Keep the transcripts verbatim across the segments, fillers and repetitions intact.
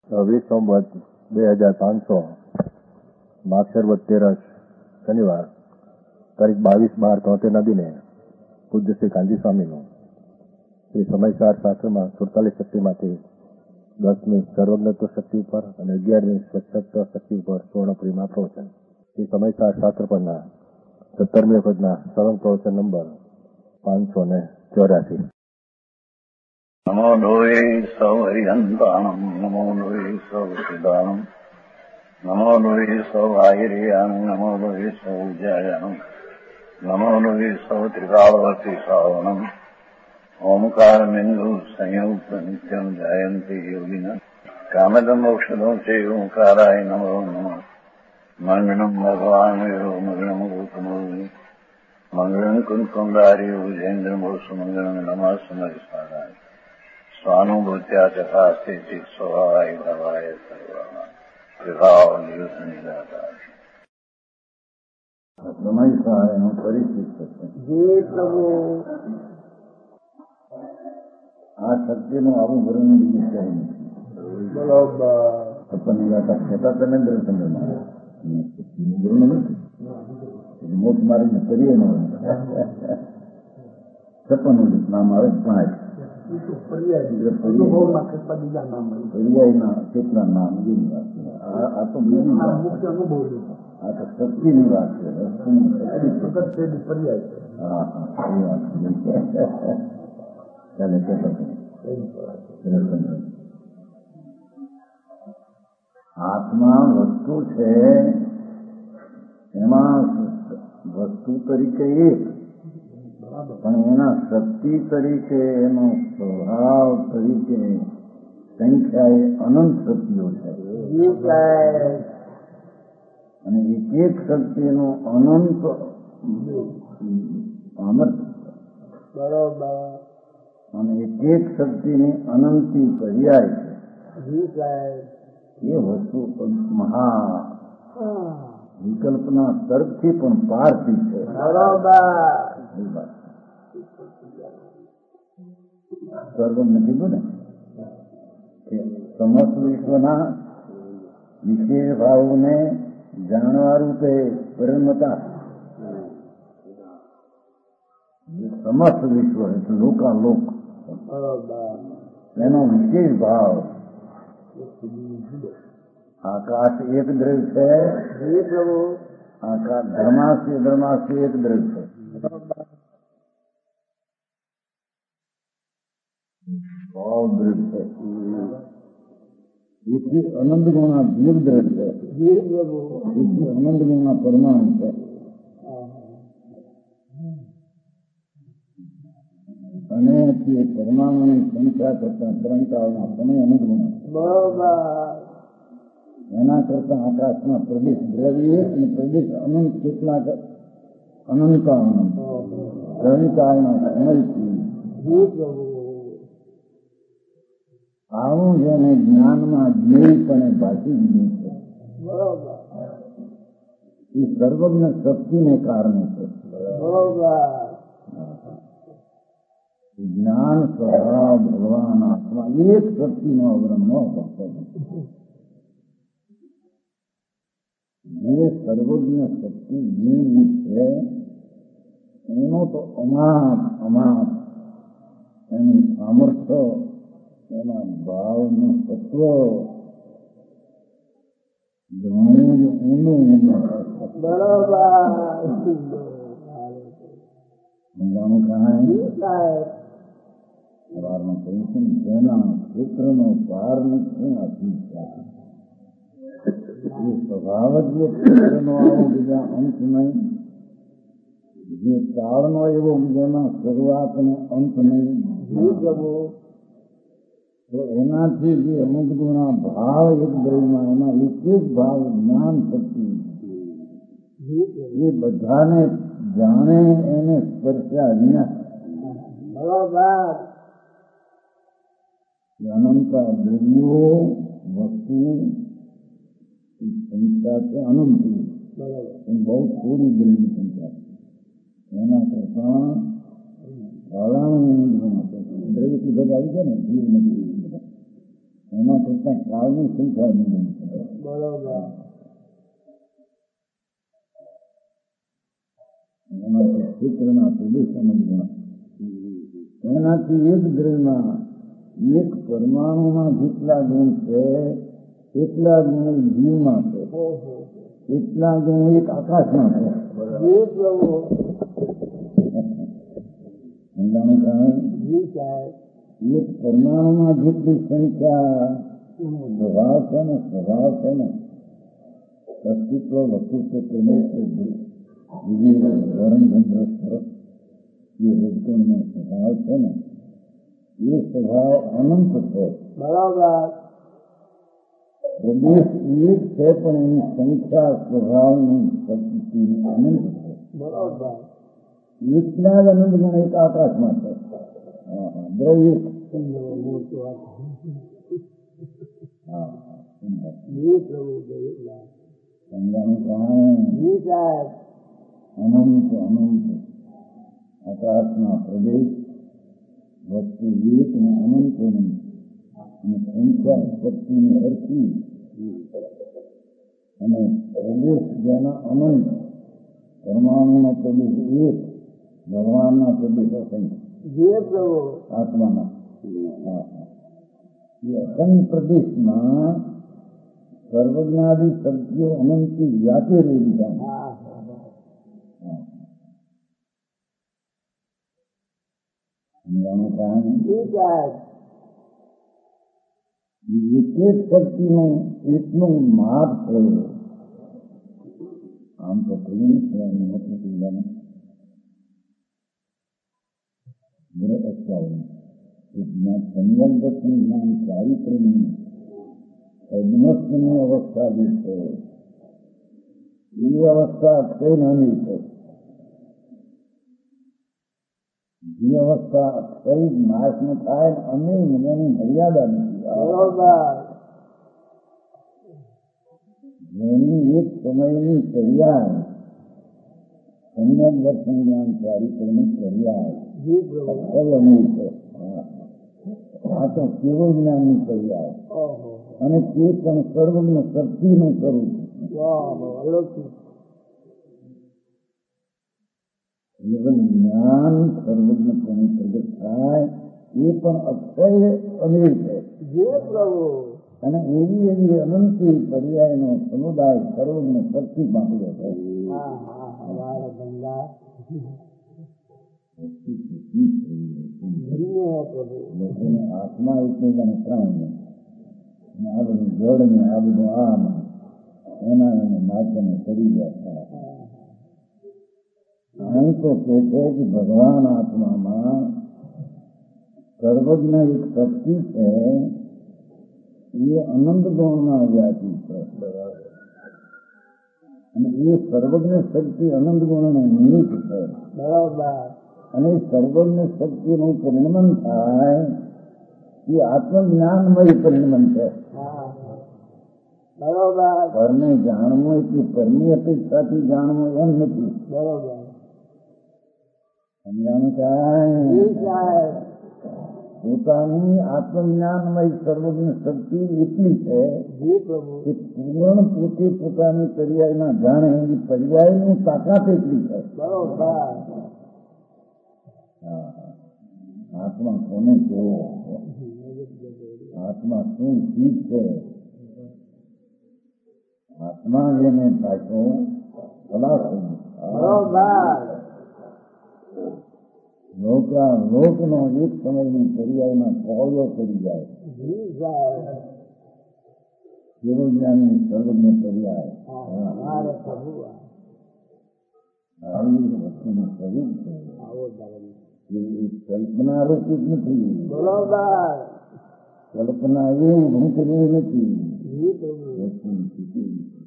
વીસ સંવત બે હજાર પાંચસો માક્ષરવત તેરસ શનિવાર તારીખ બાવીસ બાર તોતેરના દિને પૂજ્ય શ્રી કાંજી સ્વામીનું શ્રી સમયસાર શાસ્ત્રમાં સુડતાલીસ શક્તિમાંથી દસમી સર્વજ્ઞત્વ શક્તિ ઉપર અને અગિયારમી સ્વચ્છત્વ શક્તિ ઉપર સુવર્ણપુરીમાં પ્રવચન. શ્રી સમયસાર શાસ્ત્ર પરના સત્તરમી વખતના સળંગ પ્રવચન નંબર પાંચસો ને ચોર્યાસી. નમો લોહે સૌ હરિહંતાણમ નમો લોહે સૌ સિદ્ધાણમ નમો લોહે સૌ આયર્યાન નમો લોહે સૌ જયાનમ નમો લોહે સૌ ત્રિકાળવતી શ્રાવણમ ઓમકાર બિંદુ સંયુક્ત નિત્યમ જયંતી યોગિન કામદમ ઔષધો છે ઓંકારાય નમો નમઃ. મંગળમ ભગવાન મંગળમ ગૌતમો મંગળમ કુંકુંડાર્યો જૈન્દ્રમો સુમંગળમ નમઃ સમયસારાય સ્વાનુભૂત્યા ચકાસ્તે ચિત સ્વભાવાય ભવાય સર્વા વિભાવ નિયુત નિરાકાર. સમયસાર એનું પરિચિત થશે. જે પ્રભુ આ સત્યનું આવું વર્ણન બીજું ક્યાંય નથી. બરોબર આપણની વાત કહેતા તમે દર્શનમાં વર્ણન નથી. મોટ મારીને કરીએ ન છપ્પનનું નામ આવે પાંચ પર્યાયના કેટલા નામ એવી વાત છે. આ તો બીજી મુખ્ય અનુભવ આ તો શક્તિની વાત છે. પર્યાય હા હા એ વાત ચાલે આત્મા વસ્તુ છે, એમાં વસ્તુ તરીકે એક, પણ એના શક્તિ તરીકે એનો સ્વભાવ તરીકે સંખ્યાએ અનંત શક્તિઓ છે અને એક એક શક્તિનું અનંત સામર્થ્ય બરોબર અને એક એક શક્તિની અનંતી પર્યાય છે. એ વસ્તુ મહા વિકલ્પના તર્કથી પણ પારથી છે. સર્વજ્ઞ કીધું ને કે સમસ્ત વિશ્વના વિશેષ ભાવને જાણવા રૂપે પરિણમતા. સમસ્ત વિશ્વ એટલે લોકાલોક એનો વિશેષ ભાવ. આકાશ એક દ્રવ્ય છે, આકાશ ધર્માસ્ય ધર્માસ્ય એક દ્રવ્ય છે. ભાવ દ્રવ્ય છે એથી અનંત ગુણા જીવ દ્રવ્ય છે, એથી અનંત ગુણા પરમાણુ છે. અને પરમાણુની સંખ્યા કરતા ત્રણ કાળના સમય અનંત ગુણા. એના કરતા આકાશમાં પ્રદેશ દ્રવ્ય અને પ્રદેશ અનંત કેટલાક અનંતા અનંત ત્રણ કાળના સમયથી આવું જેને જ્ઞાનમાં જ્ઞેયપણે ભાષી દીધું છે એ સર્વજ્ઞ શક્તિને કારણે છે. જ્ઞાન સ્વભાવ ભગવાન આત્મા એક શક્તિનો અવરણ ન કરતો. જે સર્વજ્ઞ શક્તિ જીવ છે એનો તો અમાપ અમાપ એનું સામર્થ્ય, એના ભાવનું તત્વ ઘણું ઊંડું ઊંડું સમજાણું કાંઈ સવારમાં કહ્યું છે ને જેના ક્ષેત્રનો પાર નથી આપી એ સ્વભાવ જ એ ક્ષેત્રનો આવો બીજા અંત નહીં, જે કાળનો એવો જેના શરૂઆતનો અંત નહીં. તો એનાથી જે અમુક ગુણા ભાવ એક દ્રવ્યમાં એના એક એક ભાવ જ્ઞાન શક્તિ એ બધાને જાણે એને સ્પર્શ્યા વિના અનંતા દ્રવ્યો વસ્તુ સંખ્યા છે અનંતી, બહુ થોડી દ્રવ્ય સંખ્યા એના કરતા દ્રવ્યથી ભેગા આવી છે ને જીવ નથી એના કરતા કાળની સંખ્યા નહીં બરોબર એનાથી ક્ષેત્રના પ્રદેશ સમજવા એનાથી એક દ્રવ્યમાં એક પરમાણુમાં જેટલા ગુણ છે એટલા ગુણ જીવમાં છે ઓહો એટલા ગુણ એક આકાશમાં છે જી પ્રભુ સમજાણું કાંઈ જી સાહેબ એક પરમાણુમાં જેટલી સંખ્યા સ્વભાવ છે ને સ્વભાવ છે ને અસ્તિત્વ વસ્તુત્વ પ્રદેશ વરણચંદ્ર સરસ એ રજકણનો સ્વભાવ છે ને એ સ્વભાવ અનંત છે બરોબર પ્રદેશ એક છે પણ એની સંખ્યા સ્વભાવની શક્તિ અનંત છે બરોબર એટલા જ અનંત ગુણ એક આકાશમાં છે દ્રવ્ય મોટું વાત હા જી પ્રભુ ગયેલા સમજાણું કાંઈ જી સાહેબ અનંત અનંત આકાશના પ્રદેશ વસ્તુ એક ને અનંત અનંત અને સંખ્યા શક્તિની હરખી અને પ્રદેશ જેના અનંત પરમાણુનો પ્રદેશ એક ભગવાનના પ્રદેશ અસંખ્ય જી પ્રભુ આત્માના એ અસંખ્ય પ્રદેશમાં સર્વજ્ઞાદી શક્તિઓ અનંતથી વ્યાપી રહેલી છે હા સમજાણું કાંઈ જી સાહેબ એક એક શક્તિનું એટલું માપ છે આમ તો કઈ નથી કહેવાનું સંયમ જ્ઞાન ચારિત્રની અધમસ્તની અવસ્થા જે છે એ અવસ્થા કઈ નાની છે જે અવસ્થા કઈ નાશ ન થાય અને એની મર્યાદા નથી બરોબર જેની એક સમયની પર્યાય સંયમ દર્શન જ્ઞાન ચારિત્રની પર્યાય જી પ્રભુ અક્ષરની છે આ તો કેવળ જ્ઞાનની પર્યાય ઓહો અને તે પણ સર્વજ્ઞ શક્તિનું કરવું વાહ અલૌકિક કેવળ જ્ઞાન સર્વજ્ઞપણે પ્રગટ થાય એ પણ અક્ષય અમીર છે જી પ્રભુ અને એવી એવી અનંતી પર્યાયનો સમુદાય સર્વજ્ઞ શક્તિ પામ્યો છે હા હા હમારા ગંગા ધન્ય હે પ્રભુ લોકોને આત્મા એકબીજાને પ્રાણ અને આ બધું જળ ને આ બધું આમ એના એને માધ્યમે કરી ગયા અહીં તો કહે છે કે ભગવાન આત્મામાં સર્વજ્ઞ એક શક્તિ છે એ અનંત ગુણમાં વ્યાપી છે અને એ સર્વજ્ઞ શક્તિ અનંત ગુણને નિમિત્ત છે બરોબર અને સર્વજ્ઞ શક્તિનું પરિણમન થાય એ આત્મજ્ઞાનમય પરિણમન છે હા બરોબર પરને જાણવું એટલે પરની અપેક્ષાથી જાણવું એમ નથી બરોબર સમજાણું કાંઈ જી સાહેબ પોતાની આત્મજ્ઞાનમય સર્વજ્ઞ શક્તિ એટલી છે જી પ્રભુ કે પૂર્ણ પોતે પોતાની પર્યાયમાં જાણે એ પર્યાયની તાકાત એટલી છે બરોબર આત્મા કોને છે આત્મા શું ચીજ છે આત્મા જેને પાછો ખલાસો બરોબર લોકા લોકનો એક સમયની પર્યાયમાં પોળો કરી જાય જી સાહેબ કેવું જ્ઞાનની સર્વજ્ઞ પર્યાય હા મારે પ્રભુ આવી વસ્તુનું સ્વરૂપ છે આવો ધર્મ એ કલ્પના રૂપિત નથી બરોબર કલ્પના એ ઊભું કર્યું નથી જી પ્રભુ વસ્તુની સ્થિતિ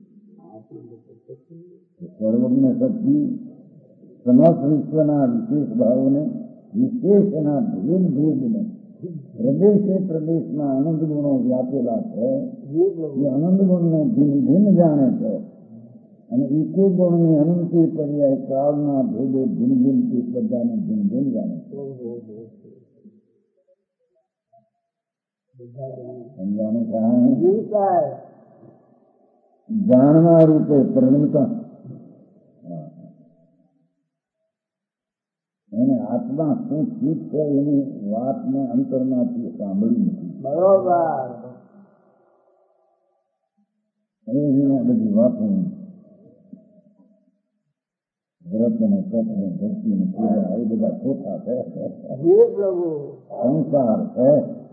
સર્વજ્ઞ શક્તિ સમસ્ત વિશ્વના વિશેષ ભાવોને વિશેષ એના ભેદ ભેદને પ્રદેશે પ્રદેશમાં આનંદ ગુણો વ્યાપેલા છે જી પ્રભુ એ આનંદ ગુણને ભિન્ન ભિન્ન જાણે છે અને એક એક ગુણની અનંતી પર્યાય કાળના ભેદે ભિન્ન ભિન્ન તે બધાને ભિન્ન ભિન્ન જાણે છે ઓહો સમજાનું કારણ જી સાહેબ જાણવા રૂપે પરિણમતા એને આત્મા શું ચીજ છે એની વાતને અંતરમાંથી સાંભળી નથી. બરોબર એની બધી વાતો વ્રત અને તપ ને ભક્તિ ને પૂજા એ બધા ખોટા છે. જી પ્રભુ સંસાર છે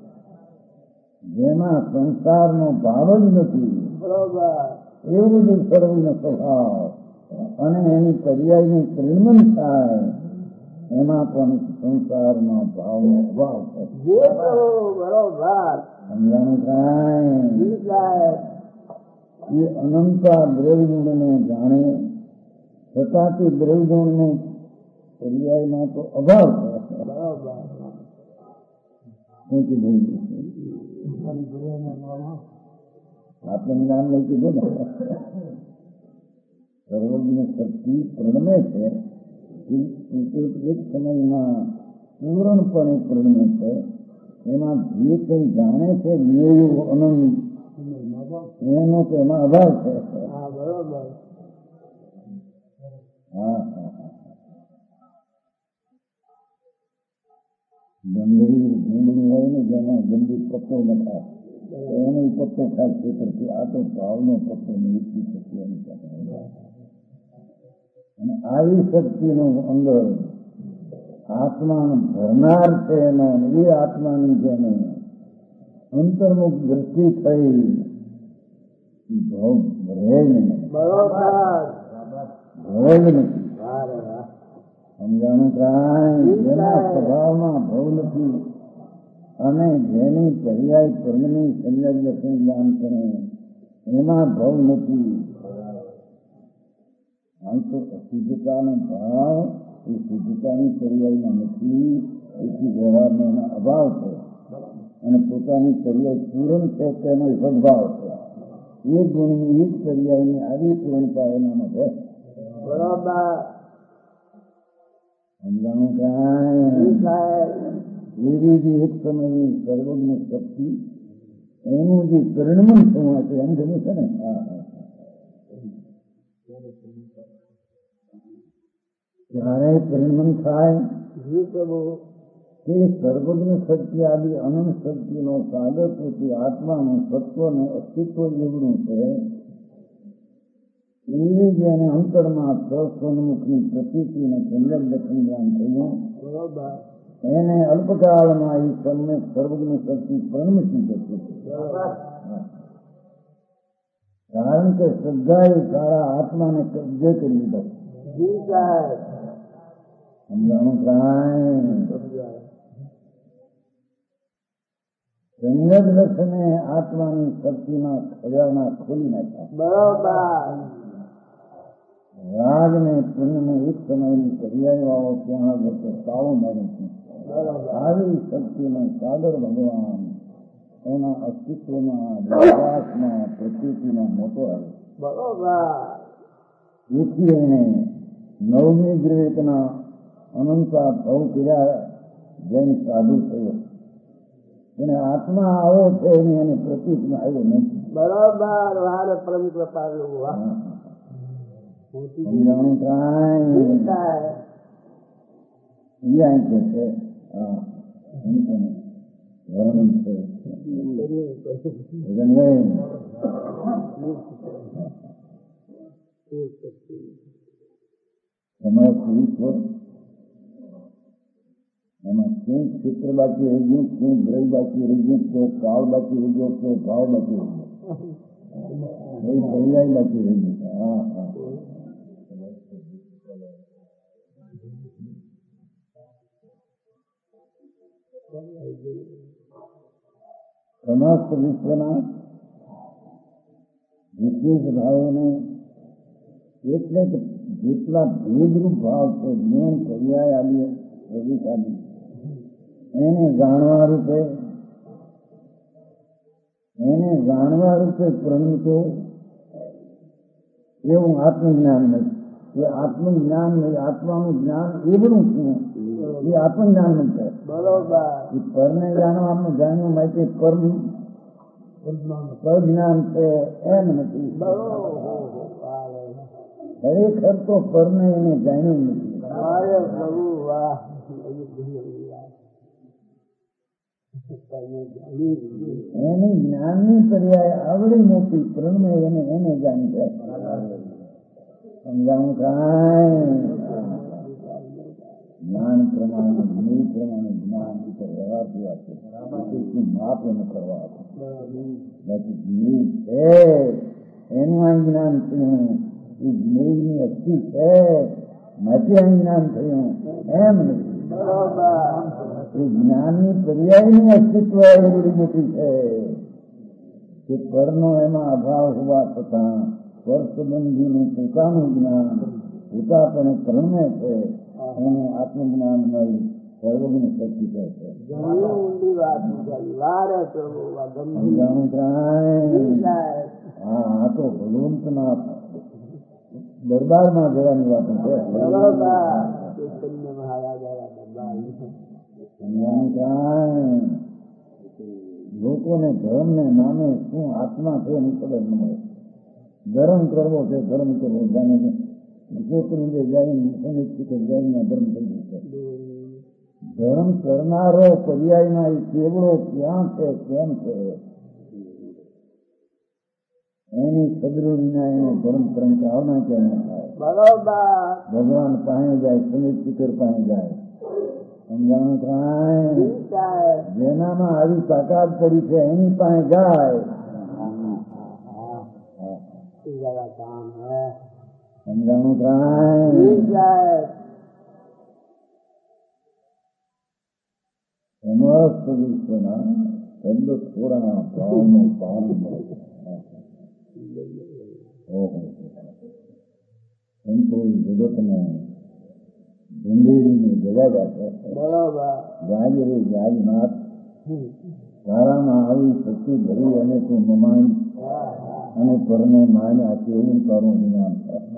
જેમાં સંસારનો ભાવ જ નથી બરોબર એવું બધું સર્વનો સ્વભાવ અને એની પર્યાયની પરિણમન થાય એમાં પણ સંસારનો ભાવનો અભાવ છે. જી પ્રભુ બરોબર સમજાણું કાંઈ જી સાહેબ એ અનંતા દ્રવ્યગુણને જાણે છતાં તે દ્રવ્યગુણનો પર્યાયમાં તો અભાવ છે. બરોબર શું કીધું આત્મજ્ઞાન નહીં કીધું ને સર્વજ્ઞ શક્તિ પ્રણમે છે એક સમયમાં પૂર્ણપણે પ્રણમે છે. એમાં જે કંઈ જાણે છે જ્ઞેયું અનંત એનો તો એમાં અભાવ છે. હા બરોબર હા હા હા ગંદરી ભીંડની હોય ને જેમાં ગંદી પત્તો નખાય એને પત્તો ખાસ ક્ષેત્રથી આ તો ભાવનો પત્તો નીકળી શકે અને આવી શક્તિનું અંદર આત્માને ભરનાર છે એનો એ આત્માની જેને અંતર્મુખ દ્રષ્ટિ થઈ ભાવ ભરે નહીં બરોબર ભરે જ નથી. વાહ વાહ સમજાણું કાંઈ જેના સ્વભાવમાં ભાવ નથી અને જેની પર્યાય કર્મની સંયમ દર્શન જ્ઞાન કરે એમાં ભાવ નથી. આમ તો અશુદ્ધતાનો ભાવ એ શુદ્ધતાની પર્યાયમાં નથી એથી વ્યવહારનો એનો અભાવ છે અને પોતાની પર્યાય પૂરણ છે તેનો સદભાવ છે. એ ગુણની એક પર્યાયની આવી પૂર્ણતા એનામાં છે. બરોબર સમજાણું જી કાંઈ સાહેબ એવી જે એક સમયની સર્વજ્ઞ શક્તિ એનું જે પરિણમન થવા છે એમ ગમે છે ને. હા હા ત્યારે પરિણમન થાય જી પ્રભુ તે સર્વજ્ઞ શક્તિ આદિ અનંત શક્તિનો સાગર પોતે આત્માનું સત્વનું અસ્તિત્વ જેવડું છે એવી જેને અંતરમાં સન્મુખની પ્રતિતિને સંયમ દર્શન જ્ઞાન થયું બરોબર એને અલ્પકાળમાં એ સન્મુખ સર્વજ્ઞ શક્તિ પરિણમી જશે. કારણ કે શ્રદ્ધાએ સારા આત્માને કબજે કરી લીધો. જી સાહેબ સમજાણું કાંઈ સંયમ દર્શને આત્માની શક્તિના ખજાના ખોલી નાખ્યા. બરોબર રાગને પુણ્યને એક સમયની પર્યાય વાળો ત્યાં આગળ તાળો મારે છે. આવી શક્તિનો સાગર ભગવાન એના અસ્તિત્વમાં વિશ્વાસમાં પ્રકૃતિમાં મોટો આવે. બરોબર એથી એને નવમી ગ્રહના અનંતા ભવ કર્યા જૈન સાધુ થયો અને આત્મા આવો છે એની એને પ્રકૃતિમાં આવ્યો નથી. બરોબર વારે પરમ કૃપાલુ સમજાણું કાંઈ ત્યાં કે છે હા વર્ણન છે તમારે વિશ્વ એમાં શું ક્ષેત્ર બાકી રહી ગયું, શું ગ્રહ બાકી રહી ગયું, તો કાળ બાકી રહી ગયો, તો ભાવ બાકી રહી ગયો, એ પર્યાય બાકી રહી ગયું. હા હા સમસ્ત વિશ્વના વિશેષ ભાવોને એટલે કે જેટલા ભેદરૂપ ભાવ છે જ્ઞાન પર્યાય આદિ પ્રવેશ આદિ એને જાણવા રૂપે એને જાણવા રૂપે પ્રણતો એવું આત્મજ્ઞાન નથી. એ આત્મજ્ઞાન નહીં, આત્માનું જ્ઞાન એવડું છે એ આત્મજ્ઞાન છે. બરોબર. એ પરને જાણવાનું જાણ્યું માટે કર્મ પ્રજ્ઞાન છે એમ નથી. ખરેખર તો પરને એને જાણ્યું નથી. મારે પ્રભુ વાહ. એની જ્ઞાનની પર્યાય આવડી મોટી પ્રણમે એને એને જાણી છે. સમજાવું કાંઈ જ્ઞાન પ્રમાણે જ્ઞેય પ્રમાણે જ્ઞાન વ્યવહાર થયા છે. માપ એનું કરવા બાકી જ્ઞેય છે એનું આ જ્ઞાન થયું. એ જ્ઞેયની અસ્થિ છે માટે આ જ્ઞાન થયું એમ નથી. એ જ્ઞાનની પર્યાયની અસ્તિત્વ એવડી મોટી છે કે પરનો એમાં અભાવ હોવા છતાં સ્પર્શબંધીનું પોતાનું જ્ઞાન પોતાપણે પ્રણમે છે એને આત્મજ્ઞાન મળી સર્વજ્ઞ શક્તિ કહે છે. હા આ તો ભગવંતના દરબારમાં જવાની વાત છે. લોકોને ધર્મ ને નામે શું આત્મા છે એની ખબર ન મળે. ધર્મ કરવો છે ધર્મ કરવો જાણે છે જાય ધર્મ કરી છે. ધર્મ કરનારો પર્યાયમાં એ કેવડો ક્યાં છે કેમ છે એની ખબરો વિના એને ધર્મ પરંપરા આવના કેમ થાય. ભગવાન પાસે જાય સુનિત પિતર પાસે જાય. સમજાણું કાંઈ જેનામાં આવી તાકાત પડી છે એની પાસે જાય. સમજાણું કાંઈ સમસ્ત વિશ્વના ચંદ્ર થોડા ભાવનો ભાવ મળે. ઓહો સંતો જગતને જંગેરીને જગાવ્યા છે. ગાય રે ગાયનાથ તારામાં આવી શક્તિ ભરી અને તું મમાઈ અને પરને માન આપી એવું તારું જ્ઞાન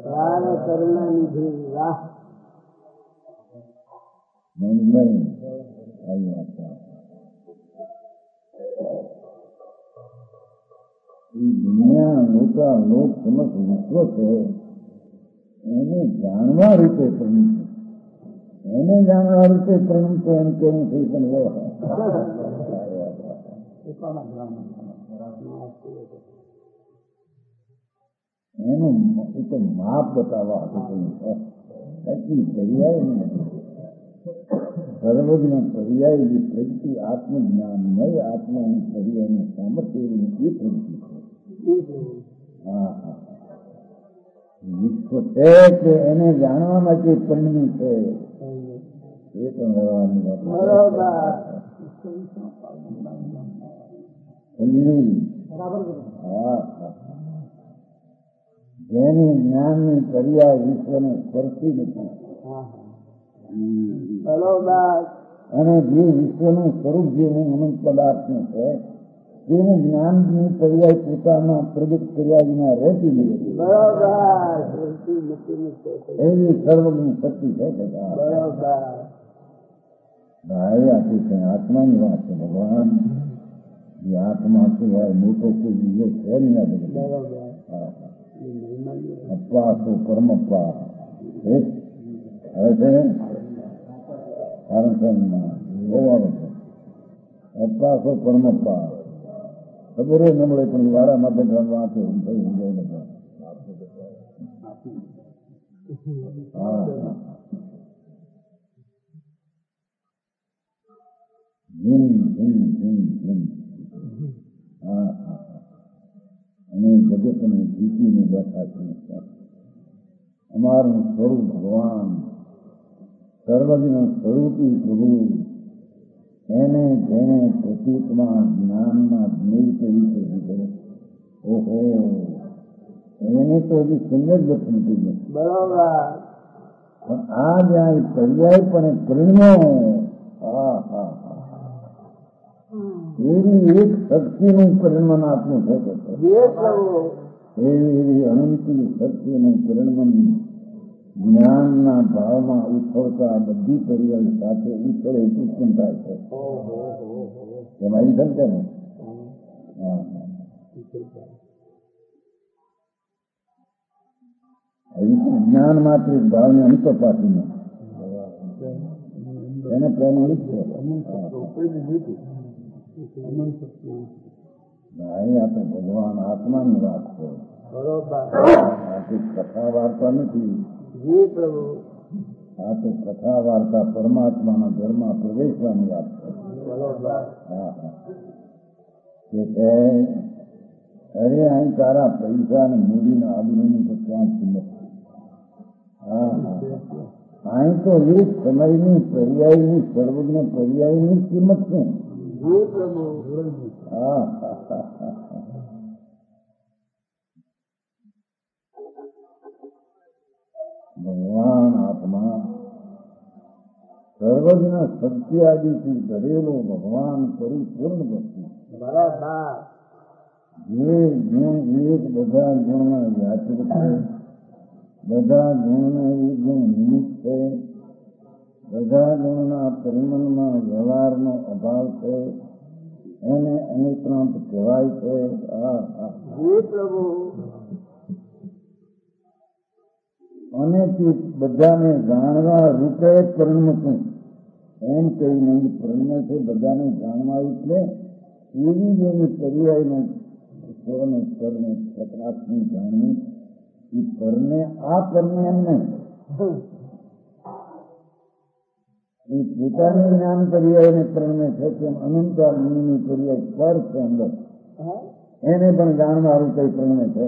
દુનિયા લોકા લોક સમસ્ત વિશ્વ છે એને જાણવા રૂપે પ્રણમ એને જાણવા રૂપે પ્રણમ તો એમ કેવું થઈ પણ એનું તો માપ બતાવવા હતું પર્યાય નથી. સર્વજ્ઞ પર્યાય જે પ્રગતિ આત્મજ્ઞાનમય આત્માની પર્યાયનું સામર્થ્ય એ પ્રગતિ છે. હા હા વિશ્વ છે કે એને જાણવા માટે પરિણમી છે એ પણ રહેવાની વાત. હા જેની જ્ઞાનની પર્યાય વિશ્વને સ્પર્શી નથી અને જે વિશ્વનું સ્વરૂપ જેવું અનંત પદાર્થનું છે તેનું જ્ઞાનની પર્યાય પોતામાં પ્રગટ કર્યા વિના રહેતી નથી. એવી સર્વની શક્તિ છે. ભાઈ આપી છે આત્માની વાત છે. ભગવાન જે આત્મા સિવાય મોટો કોઈ બીજો છે નહીં. અપ્પા તો પરમપ્પા હવે છે અપ્પા તો પરમપ્પા ખબર ન મળે પણ વાળા માટે વાંચે હા જીન જીન જીન જીન હા હા અને જગતને જીતીને બેઠા છે. અમારું સ્વરૂપ ભગવાન સર્વજ્ઞ સ્વરૂપી પ્રભુ એને જેને પ્રતીકમાં જ્ઞાનમાં જ્ઞેય તરીકે લીધો ઓહો એને તો હજી સુંદર દર્શન થઈ ગયું. બરોબર. પણ આ જ્યાં પર્યાય પણ પરિણમો હા હા એવી એક શક્તિનું પરિણમન આપનું છે. એવી એવી અનંતી શક્તિનું પરિણમન જ્ઞાનના ભાવમાં ઉછળતા બધી પરિવારી સાથે ઉછળે એટલું ચિંતા છે. એમાં એ સમજે ને? હા જ્ઞાન માત્ર ભાવને અંતપાતી નહીં એને પ્રેમ છે. ભાઈ આ તો ભગવાન આત્માની વાત છે. આ તો કથા વાર્તા નથી. આ તો કથા વાર્તા પરમાત્માના ઘરમાં પ્રવેશવાની વાત છે. હા હા અરે અહીં તારા પૈસા અને મૂડીના આબરૂની તો ક્યાં કિંમત છે. હા હા અહીં તો એક સમયની પર્યાયની સર્વજ્ઞ પર્યાયની કિંમત છે. હા ભગવાન આત્મા સર્વજ્ઞ સત્યાદિથી ભરેલો ભગવાન પરિપૂર્ણ વસ્તુ જે ગુણ એક બધા ગુણમાં વ્યાચિત છે. બધા ગુણના એ ગુણ નિમિત્ત છે. બધા ગુણના પરિમણમાં વ્યવહારનો અભાવ છે. એને અનિક્રાંત કહેવાય છે. અને તે બધાને જાણવા રૂપે પરિણમતું એમ કઈ નહીં પરિણમે છે. બધાને જાણવા એટલે એવી જ એની પર્યાયનો સ્વરને સ્વરને પ્રકાશની જાણવી એ પરને આ પરને એમ નહીં. એ પોતાનું જ્ઞાન પર્યાયને પરિણમે છે તેમ અનંતા ગુણની પર્યાય પર છે અંદર એને પણ જાણવાનું કઈ પરિણમે છે.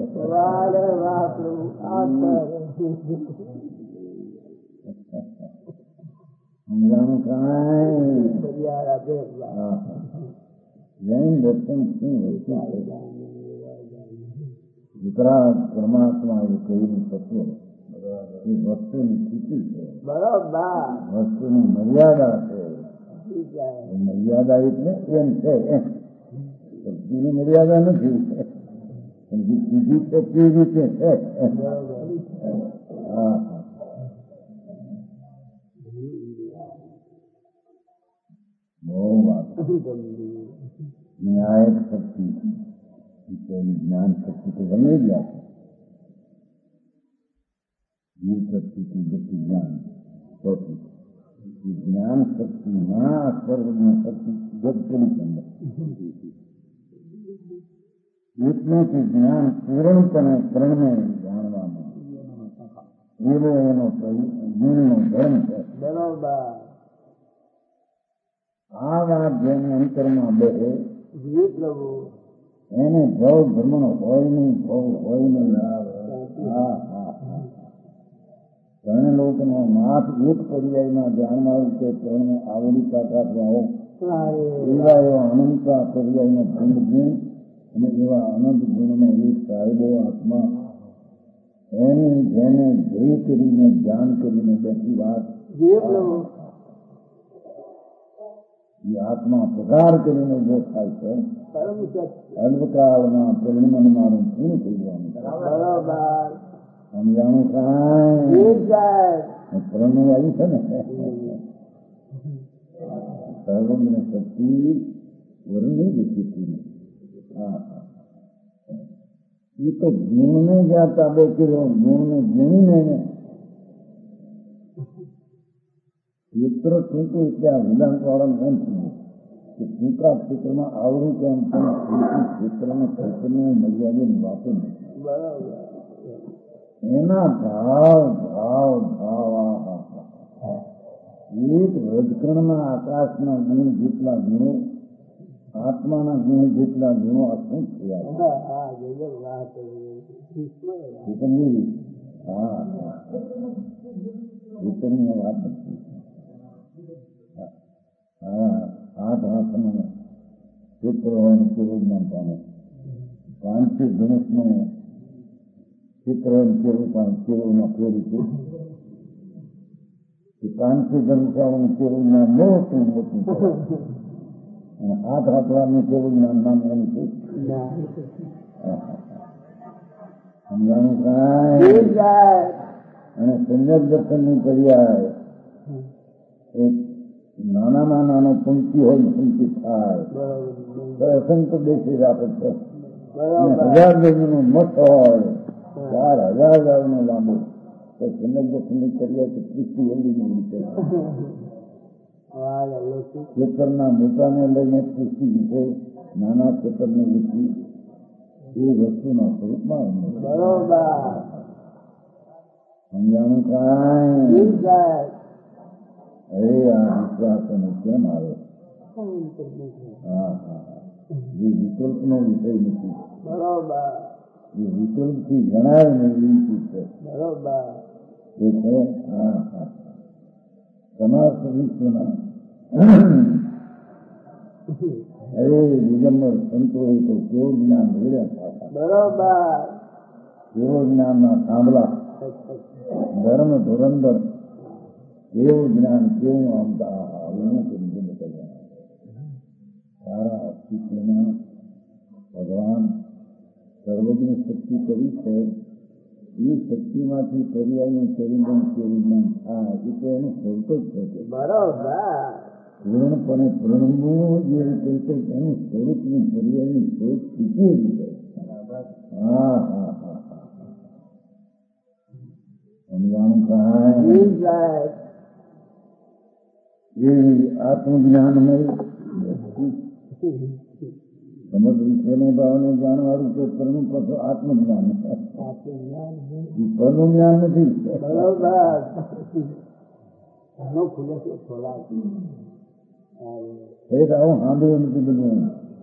સમજાણું કાંઈ જૈન દર્શન શું વસ્તુ છે? વિતરાગ પરમાત્મા એ કહેલું તત્વ એ વસ્તુની સ્થિતિ છે. વસ્તુની મર્યાદા છે. મર્યાદા એટલે એમ છે એમ વસ્તુની મર્યાદા નથી. સ્થિતિ છે કેવી રીતે છે. હા બહુ વાત ન્યાયક શક્તિ જ્ઞાન શક્તિ તો ગમે જ આપે. જીવ શક્તિથી બધું જ્ઞાન શક્તિ જ્ઞાન શક્તિમાં સર્વજ્ઞ શક્તિ જગ કરી અંદર એટલે કે જ્ઞાન પૂર્ણપણે પરણને જાણવામાં એવો એનો ગુણનો ધર્મ છે. આ વાત જેને અંતરમાં બે એને ભવ ભ્રમણ હોય નહીં ભવ હોય નહીં. હા હા ત્રણ લોકનો નાથ એક પર્યાયમાં જાણવા વિશે ત્રણને આવડી તાકાત વાળો એવા એવા અનંતા પર્યાયનો ભંગ ગુણ અને એવા અનંત ગુણનો એક સાહેબો આત્મા એને જેને ધ્યેય કરીને ધ્યાન કરીને બેઠી વાત એ આત્મા પ્રકાર કરીને જો થાય છે અલ્પકાળમાં પરિણમન મારું પૂર્ણ થઈ જવાનું. સમજાણું કાંઈ પરણું આવ્યું છે ને સર્વજ્ઞ શક્તિ વર્ણની જતી પૂરી. હા એ તો ગુણને જ્યાં તાબે કર્યો ગુણને ગુણીને ક્ષેત્ર ટૂંકું ત્યાં વિધાન વાળા એમ થયું કે ટૂંકા ક્ષેત્રમાં આવડું કેમ પણ ક્ષેત્રને ક્ષેત્રની મર્યાદાની વાતો નથી. એના ભાવ ભાવ ભાવ એક રજકણના આકાશના ગુણ જેટલા ગુણો આત્માના ગુણ જેટલા ગુણો આ શું થયા. હા ક્ષેત્રની વાત નથી. હા આઠ હાથમાં ક્ષેત્ર હોય ને કેવું જ્ઞાન પામે. પાંચથી ગણેશનો ચિત્ર કેવું પણ કેવું ફેરી છે. પાંચથી ગણેશાનું કેવું જ્ઞાન મોટું મોટું અને હાથ હાથવાનું કેવું જ્ઞાન નામ એનું છે. સમજાણું કાંઈ અને સંજોગ દર્શનની પર્યાય એક નાનામાં નાનો પંક્તિ હોય પંક્તિ થાય તો અસંખ્ય દેશી આપે છે. હજાર દેશનું મઠ હોય ચાર હજાર ગાળનો લાંબો તો સંજોગ દર્શનની પર્યાય ત્રીસથી એવડી રીતે ખેતરના મોટાને લઈને ત્રીસથી વિશે નાના ખેતરને લીધી એ વસ્તુના સ્વરૂપમાં સમજાણું કાંઈ અરે આ વિશ્વાસને કેમ આવે? હા હા એ વિકલ્પનો વિષય નથી. એ વિકલ્પથી જણાય ને વિનંતી છે. એ છે હા હા સમાજ વિશ્વના અરે દિગંબર સંતોએ તો કેવું જ્ઞાન મેળવ્યા હતા. કેવું જ્ઞાનના સાંભળા ધર્મ ધુરંધર એવું જ્ઞાન કેવું આવતા આવું સારા અસ્તિત્વમાં ભગવાન સર્વજ્ઞ શક્તિ કરી છે. એ શક્તિમાંથી પર્યાયનું પરિણામ કેવું જ્ઞાન થાય એ તો એનું સ્વરૂપ જ છે. પૂર્ણપણે પ્રણવું જે રીતે એનું સ્વરૂપની પર્યાયની સ્વરૂપ શીખી છે. હા હા હા હા સમજાણું કાંઈ એ આત્મજ્ઞાનમય સમજ વિષયને ભાવને જાણવાળું તો પરનું પાછું આત્મજ્ઞાન પરનું જ્ઞાન નથી. આવું સાંભળ્યું નથી બધું.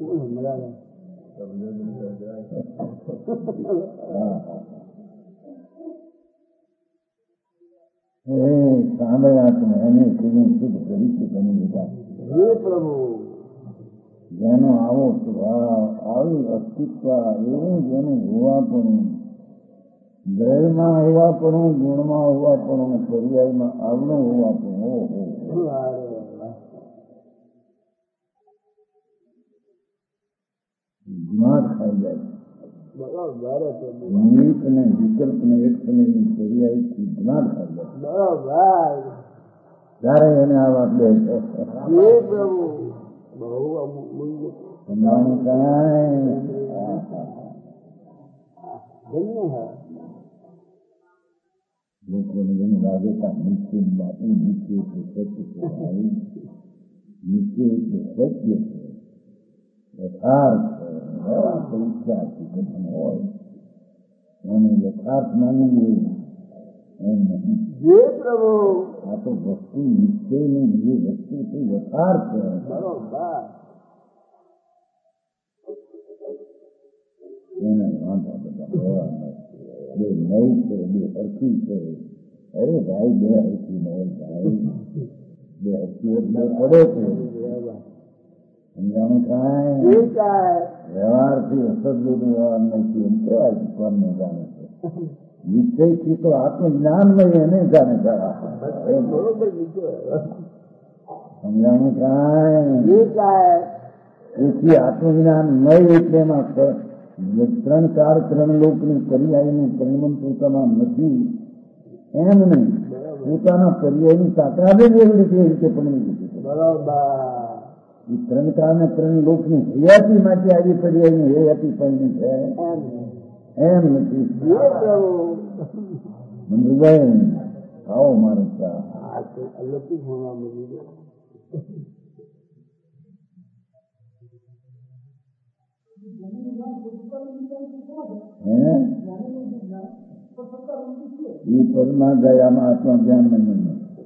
સાંભળ્યા તો એને શુદ્ધ કરી છે તમે બધા. જેનો આવો સ્વભાવ આવી અસ્તિત્વ એવું જેનું હોવાપણું દ્રવ્યમાં હોવાપણું ગુણમાં હોવાપણું પર્યાયમાં આવનું હોવાપણું ઓહો દિમાગ ખાઈ જાય. નિમિત્ત ને વિકલ્પ ને એક સમયની પર્યાયથી દિમાગ ખાઈ જાય. ત્યારે એને આ વાત લે છે. લોકોને જેને લાગે કે નીચે બાપુ નીચે સત્ય કહેવાય. નીચે સત્ય છે યથાર્થ પરીક્ષાથી કથન હોય એને યથાર્થ માની લે એમ નહીં. આ તો વસ્તુ નિશ્ચયની જે વસ્તુ છે યથાર્થ એને વાંધા બધા બે નહીં છે બે હરખી છે. અરે ભાઈ બે હરખી નહીં ભાઈ બે હરખી એટલે પડે છે. સમજાણું કાંઈ વ્યવહારથી અસદુનો વ્યવહાર નથી એમ કહેવાય. કોને જાણે છે નિશ્ચયથી તો આત્મજ્ઞાનમય એને જાણે સમજાણું કાંઈ. એથી આત્મજ્ઞાનમય એટલે એમાં ત્રણ ચાર ત્રણ લોકની પર્યાયનું પરિણામ પોતામાં નથી એમ નહીં. પોતાના પર્યાયની તાકાત જ એવી રીતે એ રીતે પરિણી દીધી. એ ત્રણ ચાર ને ત્રણ લોકની હયાતી માટે આવી પર્યાયની હયાતી પરિણી છે એમ નથી. મંદુભાઈ આવો મારે એ પરમાં ગયામાં આત્મા ધ્યાન નહીં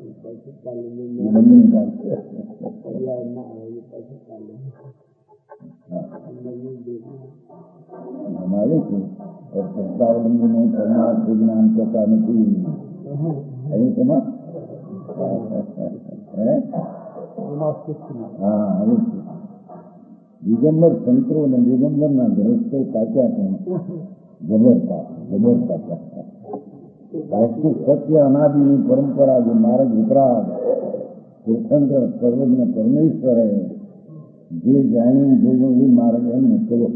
અમારે છે સત્તાવલંબીને પરમાર્થ જ્ઞાન કરતા નથી. અહીં તેમાં હા હવે દિગંબર સંતો અને દિગંબરના ગ્રસ્તો કાચ્યા પણ જબરતા જબરતા વસ્તુ સત્ય અનાદિની પરંપરા જે માર્ગ વિતરાગ તીર્થંકર સર્વજ્ઞ પરમેશ્વરે જે જાણી જોયું એ માર્ગ એમને ચલો.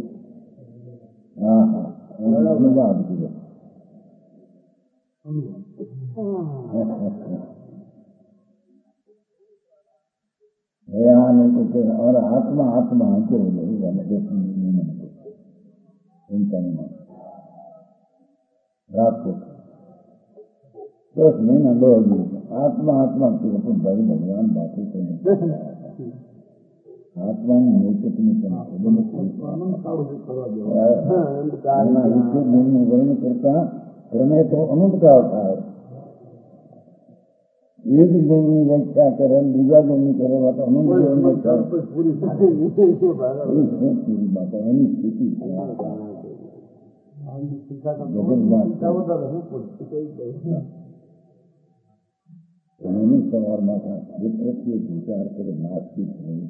હા હા ધન્યવાદ કીધો. और आत्मा आत्मा आते चिंता नहीं रात को दस महीना लो आत्मा आत्मा के ऊपर भाई भगवान बातें करने आत्मा ने मूर्ति नहीं वर्ण करता प्रमेय तो अनंत का होता है। एक गुण की व्याख्या करें बीजा गुण नहीं करेगा तो अनंत गुण व्याख्या पूरी पूरी बात है यानी स्थिति उन्होंने सवाल माता ये प्रत्येक विचार करे नास्तिक नहीं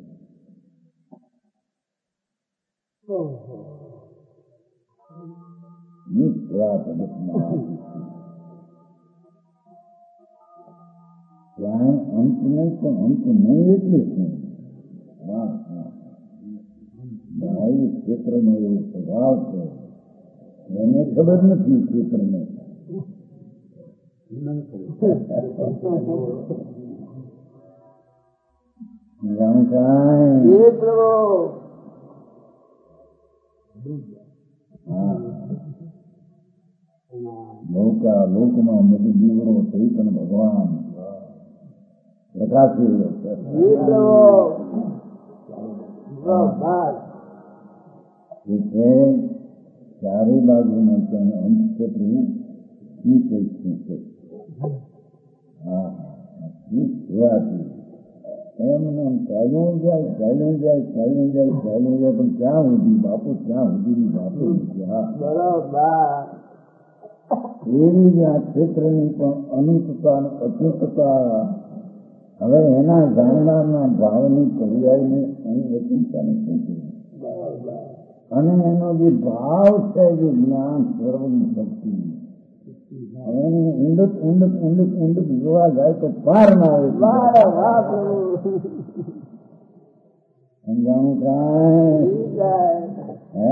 अंत नहीं तो अंत नहीं એટલે हाँ हाँ भाई क्षेत्र में वो स्वभाव है मैंने खबर नहीं क्षेत्र में लोका लोकમાં મધુ જીવરો ચૈતન્ય ભગવાન પ્રકાશી ચારે બાજુમાં ત્યાં અંત ક્ષેત્ર ઈ કઈ છે હા સેવાથી એમને ચાલ્યું જાય ચાલ્યું જાય ચાલ્યું જાય ચાલ્યું જાય પણ ક્યાં સુધી બાપુ ક્યાં સુધી બાપુ એવી જ આ ક્ષેત્રની પણ અનંતતા અચૂકતા હવે એના જાણવાના ભાવની પર્યાયની અહીં અચૂકતાની સ્થિતિ અને એનો જે ભાવ છે જે જ્ઞાન સર્વની શક્તિ એની ઊંડક ઊંડક ઊંડક ઊંડક જોવા જાય તો પાર ના આવે સમજાણું કાંઈ હે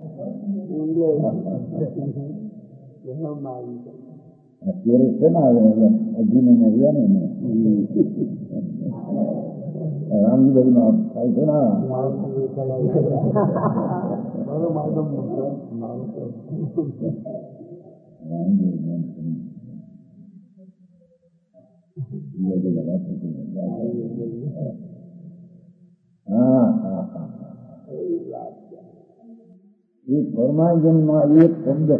અત્યારે છે ને અઢી મહિના રહ્યા ને રામજીભાઈ માં થાય છે હા હા હા એ પરમાજનમાં એક શબ્દ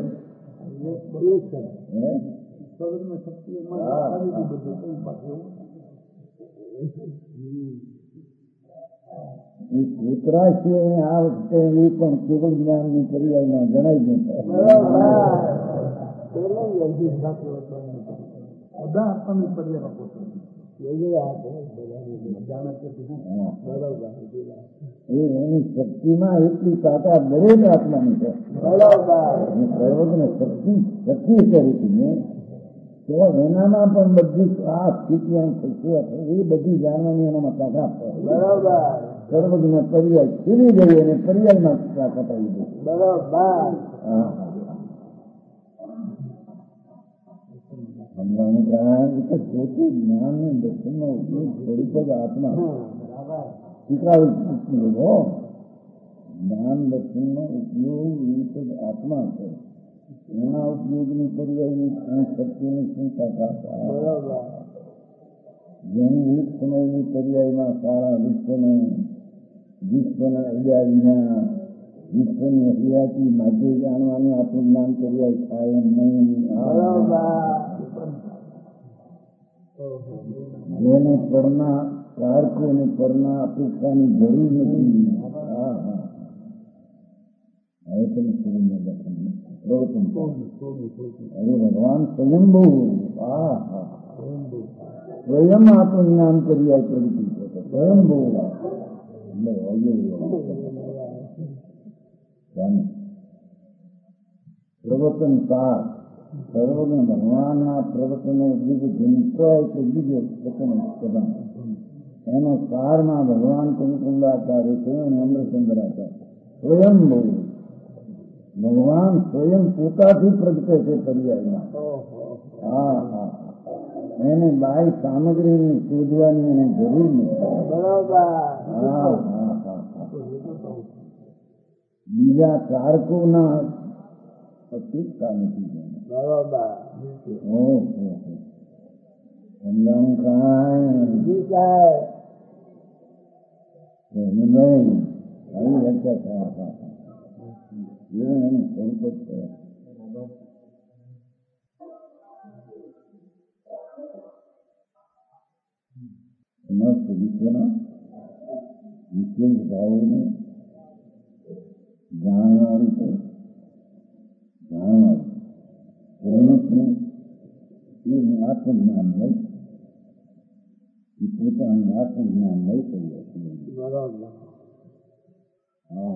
કૂતરા છે આ વખતે એ પણ કેવળ જ્ઞાન ની પર્યાયમાં જણાઈ ગયું એની શક્તિમાં એટલી તાકાત દરેક આત્માની છે સર્વજ્ઞ શક્તિ શક્તિ કરી તો એનામાં પણ બધી આ સ્થિતિ થશે એ બધી જાણવાની એનામાં તાકાત સર્વજ્ઞ પર્યાય ખીલી ગઈ અને પર્યાયમાં તાકાત આવી ગઈ બરાબર સમજાવવાનું કારણ એ તો પોતે જ્ઞાન ને દર્શનનો ઉપયોગ સ્વરૂપ જ આત્મા શીખવાડો જ્ઞાન દર્શનનો ઉપયોગ એ જ આત્મા છે એના ઉપયોગની પર્યાયની શું શક્તિની શું તાકાત જેની એક સમયની પર્યાયમાં સારા વિશ્વને વિશ્વના ઉડ્યા વિના વિશ્વની હરિયાતી માધ્ય જાણવાની આપણું જ્ઞાન પર્યાય થાય એમ નહીં જેને પરના કારકોને પરના અપેક્ષાની જરૂર નથી હા હા હવે તમે સ્વરૂપને દર્શન પ્રવચન અરે ભગવાન સ્વયંભુ હા હા સ્વયં આપણું જ્ઞાન પર્યાય પ્રવૃત્તિ છે સ્વયંભુ પ્રવચન સાર સર્વને ભગવાનના પ્રવચનો બીજું જનતો કે બીજો પ્રકરણ એનો સારમાં ભગવાન કવિકુંડાચાર્ય છે અને અમૃતચંદ્રાચાર્ય સ્વયંભુ ભગવાન સ્વયં પોતાથી પ્રગટે છે પર્યાયમાં હા હા એને બાઈ સામગ્રીની શોધવાની એને જરૂર નથી. બરોબર. હા હા હા બીજા કારકોના અપેક્ષા નથી. બરોબર. ઓહો સમજાણું કાંઈ જી સાહેબ. નહીં આવી ચર્ચા થયા એને સ્વરૂપ જ છે. સમસ્ત વિશ્વના વિશેષ ભાવોને જાણવાનું છે. જાણવાનું પ્રમુખને એ આત્મજ્ઞાન લઈ એ પોતાનું આત્મજ્ઞાન લઈ કરીએ છીએ. બરોબર. હા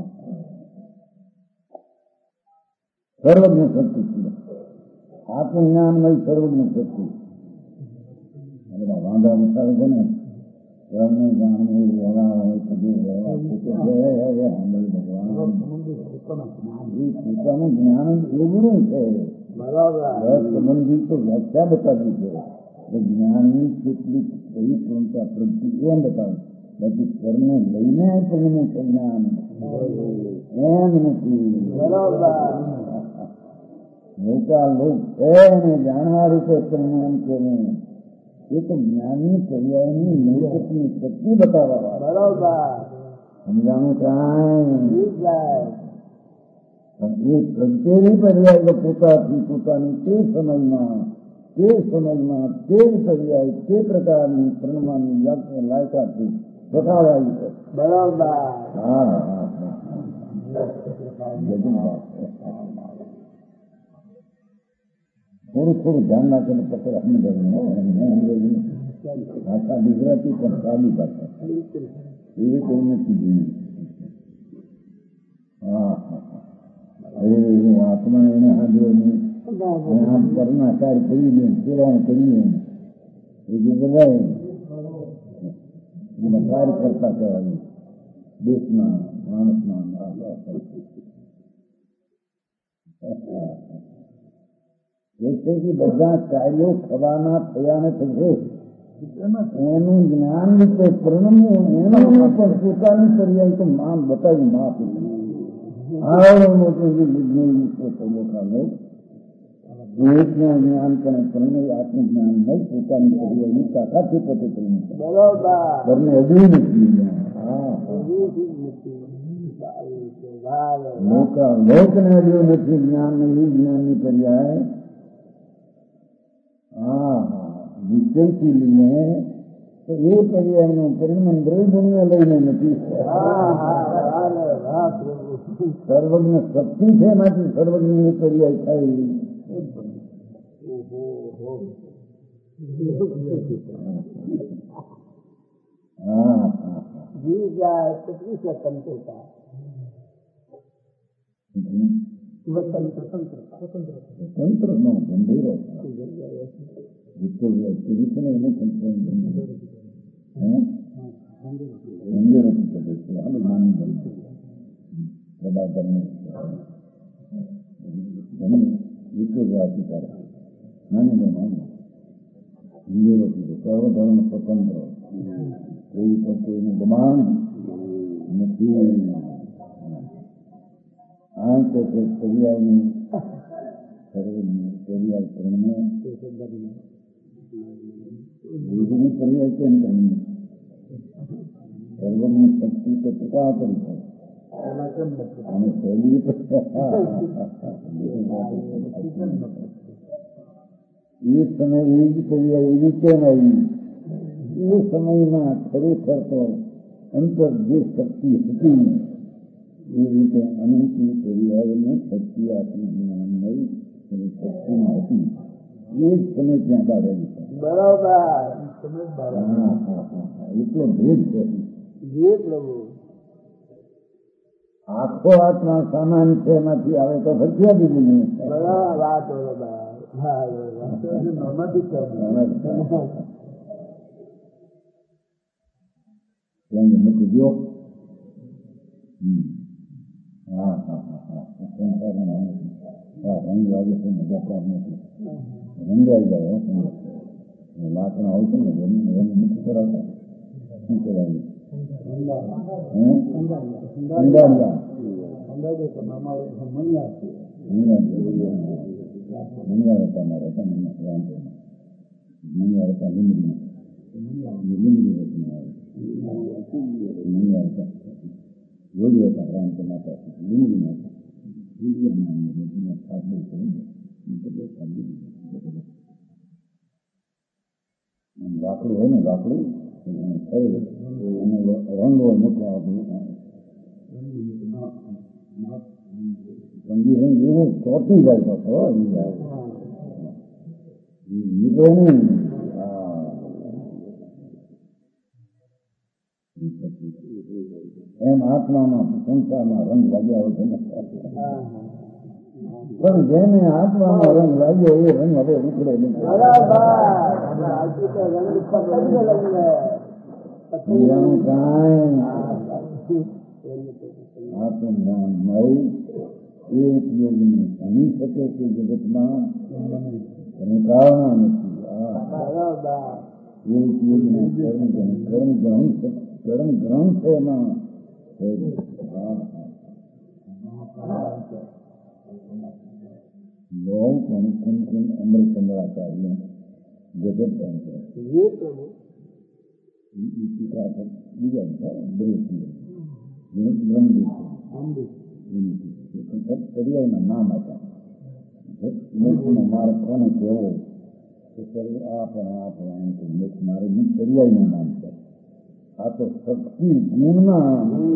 સર્વજ્ઞ શક્તિ છે. આત્મજ્ઞાનમય સર્વજ્ઞ શક્તિ. બધા વાંધા વિચારે છે ને એમને જાણવું વ્યવહાર હોય બધું વ્યવહાર ભગવાન એ પોતાનું જ્ઞાન એવડું છે. બરોબર. સંબંધી તો વ્યાખ્યા બતાવી છે કે જ્ઞાનની કેટલીક એવી પૂર્ણતા પ્રગતિ એમ બતાવે બાકી સ્વરને લઈને આપણને જ્ઞાન એમ નથી. બરોબર. મોટા લોક છે એને જાણવા રૂપે પરિણામ છે એ તો જ્ઞાનની પર્યાયની નિવૃત્તિની શક્તિ બતાવવા. બરોબર. સમજાણું કાંઈ જી સાહેબ. પણ એ પ્રત્યેની પર્યાય પોતાથી પોતાની તે સમયમાં તે સમયમાં તે પર્યાય તે પ્રકારની પ્રણવાની વ્યાખ્યા લાયકાથી બતાવાઈ છે. બરોબર. હા હા હા બધું વાત છે. થોડું થોડું ધ્યાન રાખીને પકડ સમજાવી ભાષા ગુજરાતી પણ સાદી ભાષા એવી કોઈ નથી જોઈ. હા હવે આત્મા એને હાજર આમ કર્ણાકાર કરી દે સેવાઓ કરીએ એ જે બધા કાર્ય કરતા કહેવાય દેશના માણસના. એટલે કે બધા કાર્યો થવાના થયા થશે એનું જ્ઞાન રીતે પ્રણમ્યું એનું પણ પોતાની પર્યાય તો નામ બતાવી ના આપી. આવડો મોટો જે વિજ્ઞાન વિશ્વ મોટા લોક દેશના જ્ઞાન પણ પ્રણય આત્મજ્ઞાન નહીં પોતાની પર્યાયની તાકાતથી પોતે પ્રણય બરોબર. ઘરને અડ્યું નથી. હા લોકને અડ્યું નથી જ્ઞાન નહીં જ્ઞાનની પર્યાય. હા હા વિષયથી લઈને તો એ પર્યાયનું પરિણામ દ્રવ્યને લઈને નથી. સર્વજ્ઞ શક્તિ છે એમાંથી સર્વજ્ઞ એ પર્યાય થાય. હા હા જી જાય કેટલી સ્વતંત્રતા. તંત્ર નો ગંભીરો પુરુષને એને સંસ્કરણ ગંભીરો કરે છે. આ માની બનશે બધા ધર્મ એક જ વાત કરે નાની બનવાનું ગંભીરો કીધું સર્વધર્મ સ્વતંત્ર એવી પણ કોઈનું ગુમાન નથી. આ તો પર્યાયની પર્યાય પ્રણય વિજળી પર્યાય કેમ કરવી સર્વની શક્તિ તો ટકા કરી છે અને શૈલી એ સમય એ જ પર્યાય એવી કેમ આવી એ સમયમાં ખરેખર તો અંતર જે શક્તિ હતી એ રીતે અનંતી પર્યાયને શક્તિ આપી જ્ઞાન નહીં એની શક્તિમાં હતી એ જ સમય ત્યાં બાળવી છે. બરોબર. હા હા હા એટલો ભેદ છે. જી પ્રભુ. આખો આત્મા સામાન છે એમાંથી આવે તો ભજ્યા દીધું નહીં. બરાબર વાત બરોબર. મૂકી દો. હા હા હા હા સંસારમાં હા રંગ લાગે છે મજાકાર નથી રંગાઈ જાય. લાકડા હોય છે ને એને મુક્ત કરાવતા શું કરાવે અંદાડિયા મણિયા હતા મારે હતા મણિયા હતા લીમડીમાં લીમડી મણિયા હતા જોડી હતા ક્રાંતિ માતા લીમડીમાં હતા લાકડું હોય ને લાકડું રંગ હોય મોટો સંગી રંગ એવું ચોટી જાય તો એમ આત્મામાં સંસારમાં રંગ લાગ્યા હોય છે ને પણ જેને આત્મામાં રંગ લાગ્યો એ રંગ હવે ઉખડે નહીં. આત્મજ્ઞાનમય એક યોગીને ભણી શકે છે જગતમાં અને કારણા નથી. એક યોગીને કર્મ કર્મ ગ્રહણ કર્મ ગ્રહણ છે એમાં लोग कौन कौन कौन अमृत चंद्राचार्य जगत नाम आता मार्ग कोने केवो आप आप मारे दरियाई નું નામ છે. આ તો શક્તિ ગુણના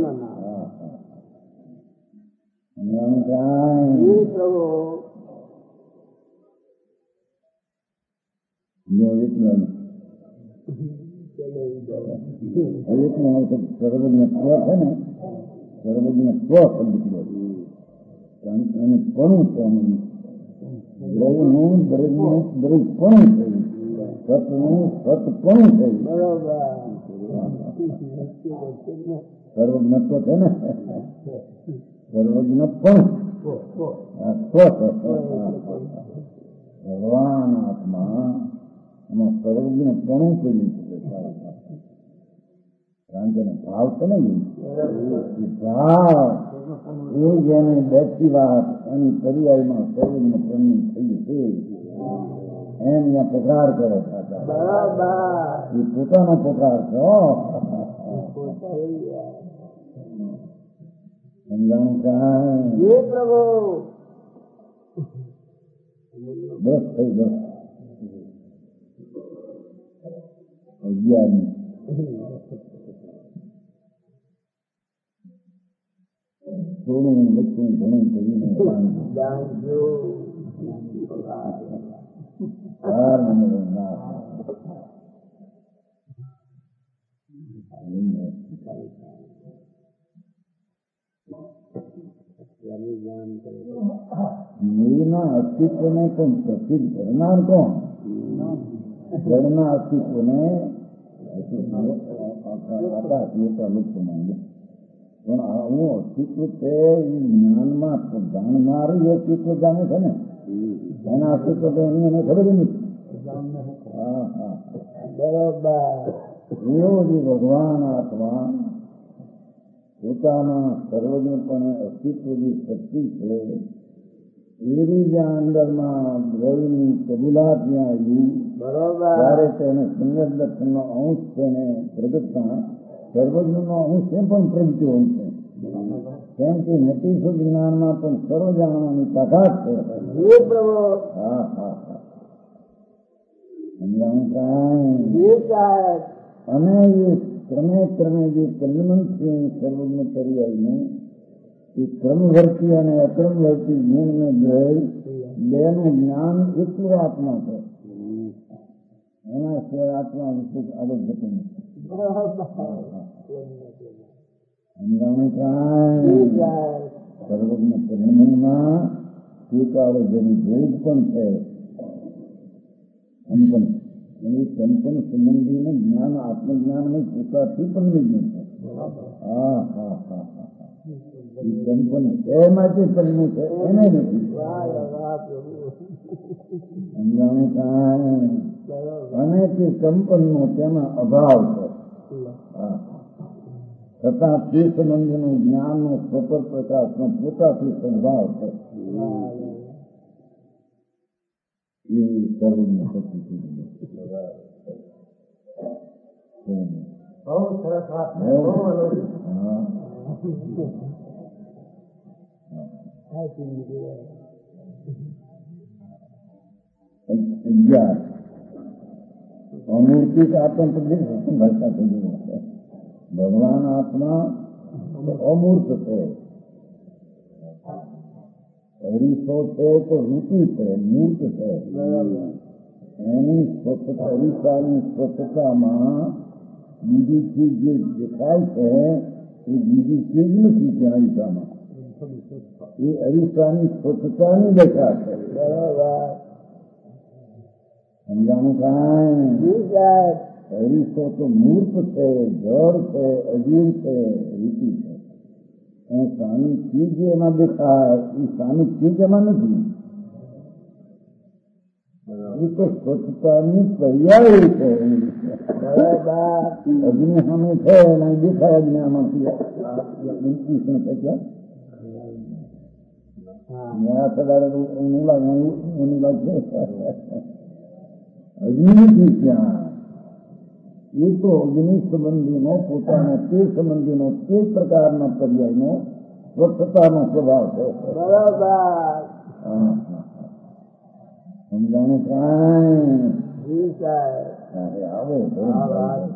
સર્વજ્ઞ સ્વ છે ને સર્વજ્ઞ સ્વ શબ્દ કીધો એને પણ છે દ્રવ્યનું દ્રવ્યનું દ્રવ્ય પણ થયું સતનું સત પણ થયું સર્વજ્ઞત્વ છે ને સર્વજ્ઞ પણ ભગવાન આત્મા એમાં સર્વજ્ઞ પણ કર્યું છે. કારણ કે ભાવ છે ને ભાવ એ જેને બેઠી વાત એની પર્યાયમાં સર્વજ્ઞ પણ થયું છે એમ ત્યાં પકાર કરે એ પોતાનો પકાર છો સમજાણું કાંઈ બસ થઈ બસ અગિયારમી થોડું બધું ઘણું કરીને ચાર નંબર ના મેળના અસ્તિત્વને પણ પ્રસિદ્ધ કરનાર કોણ? જળના અસ્તિત્વને પણ આવું અસ્તિત્વ છે એ જ્ઞાનમાં જાણનાર અસ્તિત્વ જાણે છે ને એના અસ્તિત્વ તો એની એને ખબર નથી. હા હા બરોબર એવો જે ભગવાન આત્મા પોતાના સર્વજ્ઞપણે અસ્તિત્વ જે શક્તિ છે એવી જ્યાં અંદરમાં દ્રવ્યની કબૂલાત જ્યાં આવી ત્યારે તેને સંગત દર્શનનો અંશ છે ને પ્રગટતા સર્વજ્ઞનો અંશ એ પણ પ્રગટ્યો હોય છે. કેમ કે નથી શુદ્ધ જ્ઞાનમાં પણ સર્વ જાણવાની તાકાત છે. હા હા હા અને એ ક્રમે ક્રમે જે કલ્યાણ છે સર્વજ્ઞ પર્યાયને એ ક્રમવર્તી અને અક્રમવર્તી ગુણને જોઈ બેનું જ્ઞાન એટલું આત્મા છે. એના સિવાય આત્મા વિશે આગળ જતું નથી. સર્વજ્ઞ પરિણયમાં સ્વીકારો જેની ભેદ પણ છે કંપન એની કંપન સંબંધીને જ્ઞાન આત્મજ્ઞાનની પોતાથી પણ નહીં છે. હા હા હા હા એ કંપન એમાંથી પરિણય છે એને નથી સમજાણું કાંઈ અને તે કંપનનો તેના અભાવ છે. છતાં તે સંબંધનું જ્ઞાનનો સ્વતંત્ર પ્રકાશનો પોતાથી સ્વભાવ છે. એ સર્વની શક્તિ છે. બહુ સરસ વાત. અગિયાર અમૂર્તિક આત્મ પ્રદેશ ભાષા થઈ ગઈ છે. ભગવાન આત્મા અમૂર્ત છે. હરીફો છે તો રૂપી છે, મૂર્ત છે. એની સ્વચ્છતા, હરીફાની સ્વચ્છતામાં બીજી ચીજ જે દેખાય છે એ બીજી ચીજ નથી ત્યાં હરીફામાં. એ હરીફાની સ્વચ્છતાની દેખા છે. સમજાણું કાંઈ? હરીફો તો મૂર્ત છે, જળ છે, અજીર છે, રૂપી છે. એ સામી ચીજ એમાં દેખાય એ સામી ચીજ એમાં નથી. એ તો સ્વચ્છતાની પર્યાય છે. અગ્નિ સામે છે અને દેખાય અગ્નિ આમાંથી અગ્નિ નથી ત્યાં. એ તો અગ્નિ સંબંધીનો પોતાના તે સંબંધીનો તે પ્રકારના પર્યાયનો સ્વચ્છતાનો સ્વભાવ છે. બરોબર. સમજાણું કાંઈ? આવો રહેવાનું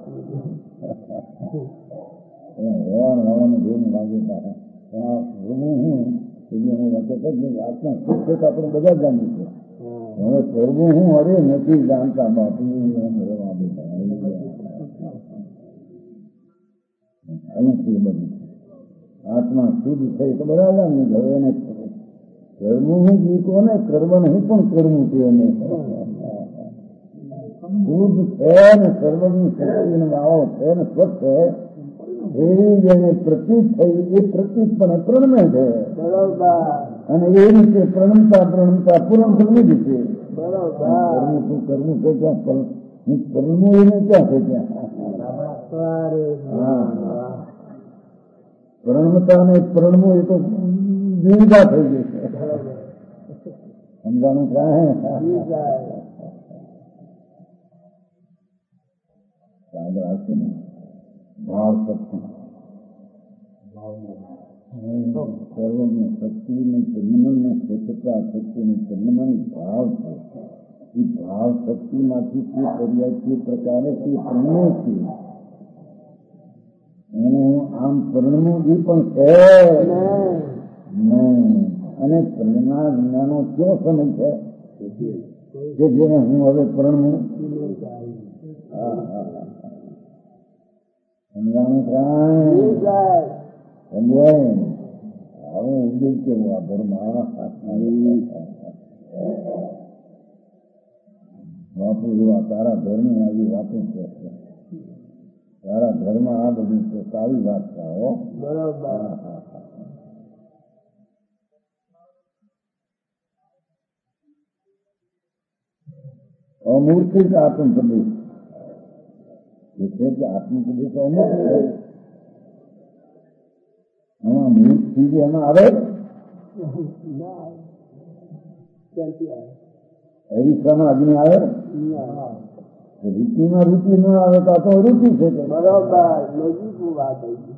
રહેવાનું જોઈને લાગે આત્મા સુખ છે તો આપણે બધા જાણીએ છીએ. હવે કરવું હું અરે નથી જાણતા બાપુ રહેવા દેતા અહીંથી બધું આત્મા શુદ્ધ થઈ તો બરાબર ને. હવે એને કરવું હું જીતો ને કર્મ નહીં પણ કરવું છે. એને શુદ્ધ છે ને સર્વની શક્તિનો ભાવ છે ને સ્વચ્છ છે એવી જેને પ્રતીત થઈ એ પ્રતીત પણ પ્રણમે છે. બરોબર. અને એ રીતે પ્રણમતા પ્રણમતા પૂરણ થવી જ છે. બરોબર. કરવું શું કરવું છે ત્યાં હું કરવું એને ક્યાં છે ત્યાં. પ્રણમતા ને પ્રણમું એ તો દુવિધા થઈ ગઈ છે. સમજાણું કાંઈ? યાદ રાખશે ને ભાવ શક્તિ સર્વની શક્તિની પરિમળની સ્વચ્છતા શક્તિની પરિમળ ભાવ છે. એ ભાવ શક્તિમાંથી તે પર્યાય તે પ્રકારે તે પ્રણમે છે. એને હું આમ પ્રણમું એ પણ છે નહીં. અને પ્રણના જ્ઞાનો કેવો સમય છે કે જેને હું હવે પ્રણમું. સમજાણું કાંઈ? સમજાય હવે ઉદ્યોગ કેવું આ ઘરમાં બાપુ જેવા તારા ઘરની આવી વાતો છે. તારા ઘરમાં આ બધું છે સારી વાત થાય. બરોબર. અમૂર્તિક આત્મ પ્રદેશ એટલે કે આત્મ પ્રદેશ અમૂર્ત છે. એમાં મૂર્ત ચીજ એમાં આવે હરીફામાં અગ્નિ આવે. રૂચિમાં રૂચિ ન આવે તો આ તો રૂચિ છે. બરોબર. નજીક વાત આવી.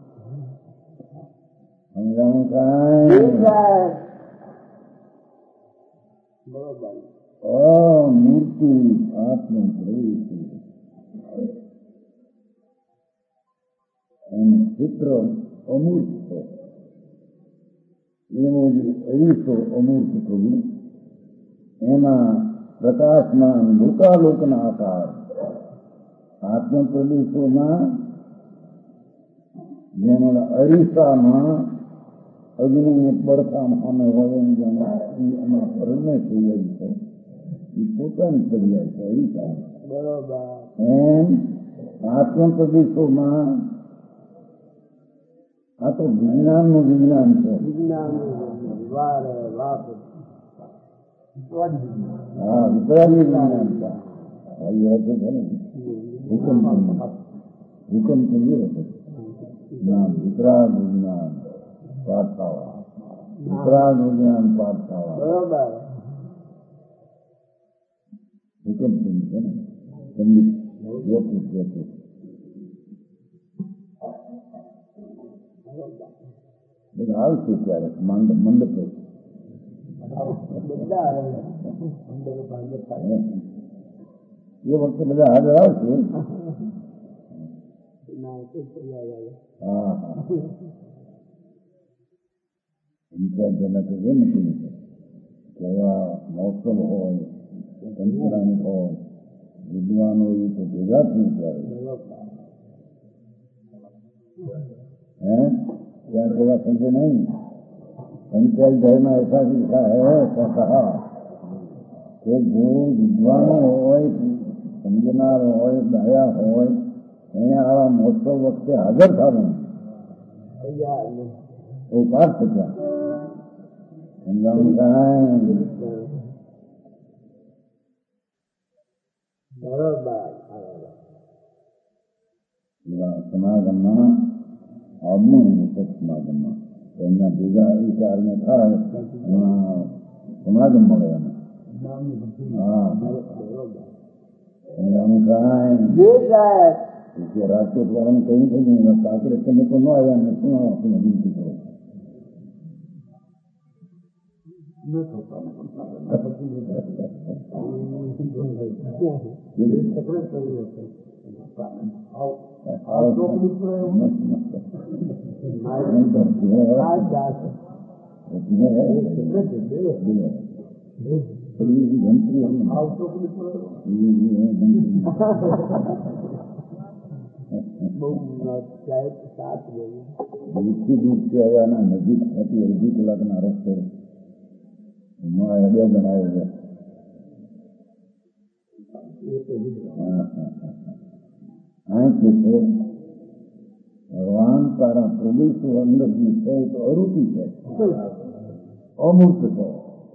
સમજાણું કાંઈ? બરોબર. અમૂર્તિ આત્મ પ્રવેશ એનું ચિત્ર અમૂર્ત છે. એનો જે અરીસો અમૂર્ત થયું એમાં પ્રકાશમાં લોકાલોકના આકાર આત્મ પ્રદેશોમાં જેના અરીસામાં અગ્નિ પડખામ સામે હોય એમ જેના એમાં પરણે થઈ ગઈ છે એ પોતાની પર્યાય છે અરીસા. બરોબર. એમ આત્મ પ્રદેશોમાં આ તો વિજ્ઞાનનું વિજ્ઞાન છે. વિજ્ઞાન હા વિતરાગી વિજ્ઞાન છે. ભાઈ રહેતું છે ને હુકમ હુકમ કરીએ જ્ઞાન વિતરાગ વિજ્ઞાન પાઠ થવા વિતરાગ વિજ્ઞાન પાઠ થવા બરોબર હુકમ કરી છે ને સંગીત વ્યક્તિ વ્યક્તિ બધા આવશે ત્યારે મંડ મંડપ બધા એ વખતે બધા હાજર આવશે. હા હા વિચારજનક એ નથી કે એવા મહોત્સવ હોય સંસ્કૃતિ હોય વિદ્વાનો એ તો ભેગા થઈ ત્યારે હે ત્યાં સેવા સમજે નહીં પંચાયત ઘરમાં એસા શીખા હે કहा કે જે વિદ્વાનો હોય સમજનાર હોય દયા હોય એને આવા મહોત્સવ વખતે હાજર થવું એ પાઠ થયા સમજાવવાનું કાંઈ સમાગમમાં આદમી સમાગમમાં એમના ભેગા વિચારને થાય એમાં સમાગમ મળે એને હા સમજાવવાનું કાંઈ રાજકોટ વાળાને કઈ થઈ આપણે તમે તો ન આવ્યા ને શું આપણે વિનંતી કરો નજીક હતી અડધી કલાકના રસ્તે બે જણ આવે છે ભગવાન તારા પ્રદેશો અંદરની છે તો અરુચિ છે અમૂર્ત છે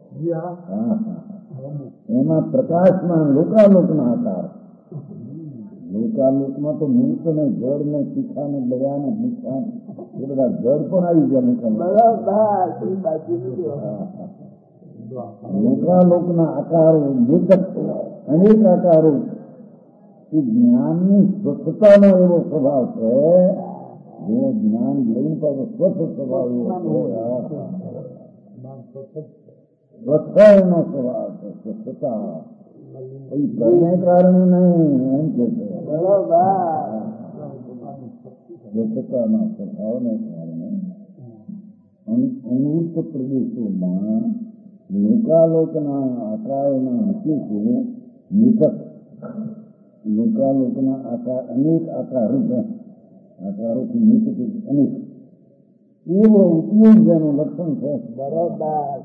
એમાં પ્રકાશમાં લોકાલોકના આકાર લોકાલોકમાં તો મૂર્ત ને જળ ને તીખા ને દયા ને મીઠા એ બધા જળ પણ આવી ગયા લોકાલોકના આકારો નિર્ગત અનેક આકારો કે જ્ઞાનની સ્વચ્છતાનો એવો સ્વભાવ છે જેવો જ્ઞાન લઈને પાછો સ્વચ્છ સ્વભાવ એવો સ્વચ્છતાનો સ્વભાવ છે સ્વચ્છતા એને કારણે નહીં એમ કે સ્વચ્છતાના સ્વભાવને કારણે અમૃત પ્રદેશોમાં લોકાલોકના આકારોના હકીકો નિકટ લોકાલોકના આકાર અનેક આકારો છે આકારોથી નિકટ અનેક એવો ઉપયોગ જેનું લક્ષણ છે બરોબર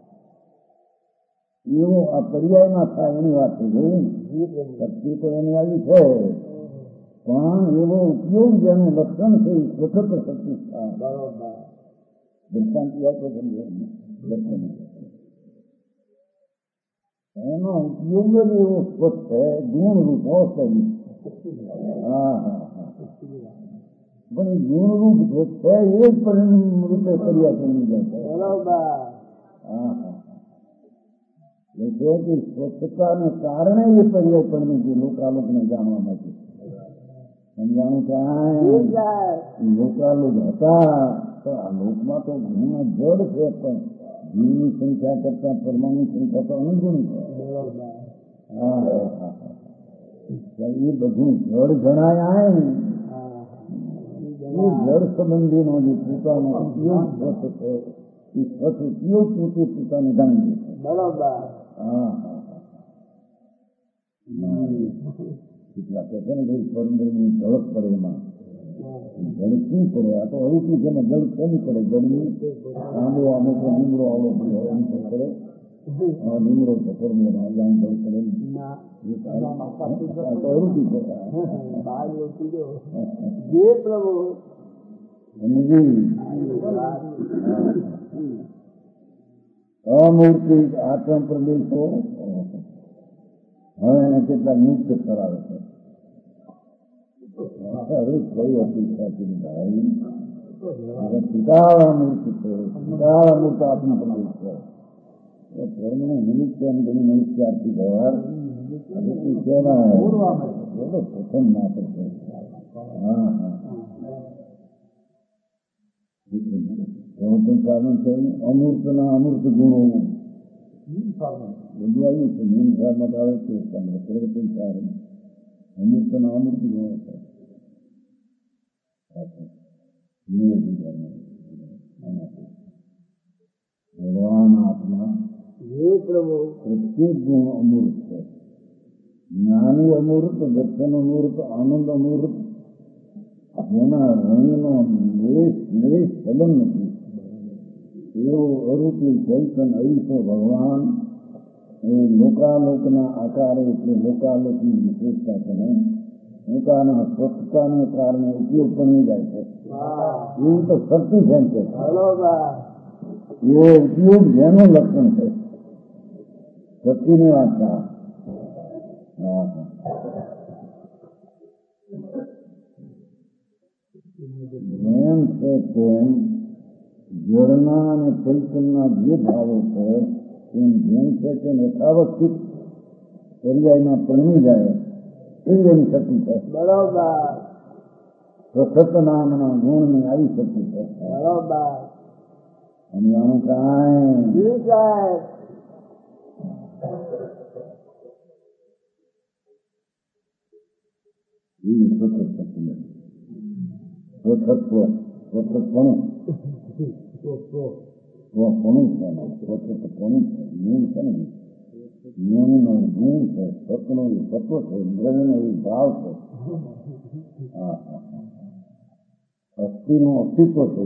એવો આ પર્યાયમાં થાય એની વાત છે શક્તિ તો એની આવી છે પણ એવો ઉપયોગ જેનું લક્ષણ છે એ સ્વતંત્ર શક્તિ બરોબર દર્શાંતિ આપો લક્ષણ એનો ઉપયોગ જ એવો સ્વચ્છ છે ગુણરૂપ અવસ્થાની હા હા હા પણ એ ગુણરૂપ જે છે એ જ પરિણામ રૂપે કર્યા કરી જાય છે હા હા એટલે કે સ્વચ્છતાને કારણે એ પર્યાય પરિણમે છે લોકાલોકને જાણવા માટે સમજાણું કાંઈ લોકાલોક હતા તો આ લોકમાં તો ઘણા જડ છે પણ જીવની સંખ્યા કરતા પરમાણુની સંખ્યા તો અનુગુણ છે હા એ બધું જળ જણાય એ જળ સંબંધીનો જે પોતાનો ઉપયોગ સ્વચ્છ છે એ સ્વચ્છ ઉપયોગ પોતે પોતાને જાણી છે બરોબર હા હા કેટલા કહે છે ને ભાઈ સ્વર્ણની ઝડપ પડે એમાં ઝડપી પડે આ તો હળુકી છે ને જળ કેની પડે જળની આંબો આમે તો લીમડો આવડો પડે એમ તો પડે લીમડો પથ્થરનો જાણ જળ પડે તો હળુકી છે અમૂર્તિ આત્મ પ્રદેશો હવે એને કેટલા મુક્ત કરાવે છે. અરે કઈ અપેક્ષા છે ભાઈ, પિતાળા મૂર્તિ છે, પિતાળા મૂર્ત આપના પ્રદેશ છે. ધર્મને નિમિત્ત એમ બની નહીં ત્યારથી ઘર કહેવાય પ્રથમ માત્ર છે. હા હા ગૌતમ સાધન છે. અમૂર્તના અમૂર્ત ગુણો બધું આવ્યું છે. નીમ સારમાં આવે છે પ્રવર્તન સારું અમૂર્તના અમૂર્ત ગુણો છે. ભગવાન આત્મા પ્રત્યેક ગુણ અમૂર્ત છે. જ્ઞાની અમૂર્ત, દર્શન અમૂર્ત, આનંદ અમૂર્ત, જેના રણનો લેશ લેશ સંબંધ નથી એવો અરૂપી ચૈતન અરીસો ભગવાન એ લોકાલોકના આકારે એટલે લોકાલોકની વિશેષતા છે ને પોતાના સ્વચ્છતાને કારણે ઉપયોગ બની જાય છે. એવું તો સફિશિયન્ટ છે. એ ઉપયોગ જેનું લક્ષણ છે. સતીની વાત હા જેમ છે તેમ જળના અને ચૈતનના જે ભાવો છે તેમ જેમ છે તેમ યથાવસ્થિત પર્યાયમાં પરણી જાય એવી એની શક્તિ છે. બરોબર સત નામના ગુણની આવી શક્તિ છે. બરોબર અને આનું કાંઈ એવી સ્વતંત્ર શક્તિ નથી. સ્વતત્વ સ્વતત્વનું સ્વપણું છે. સ્વતત્વપણું છે. નિયમ છે ને નિયમનો ગુણ છે. સત્વનો એ સત્વ છે. દ્રવ્યનો એ ભાવ છે. હા હા અસ્થિનું અસ્તિત્વ છે.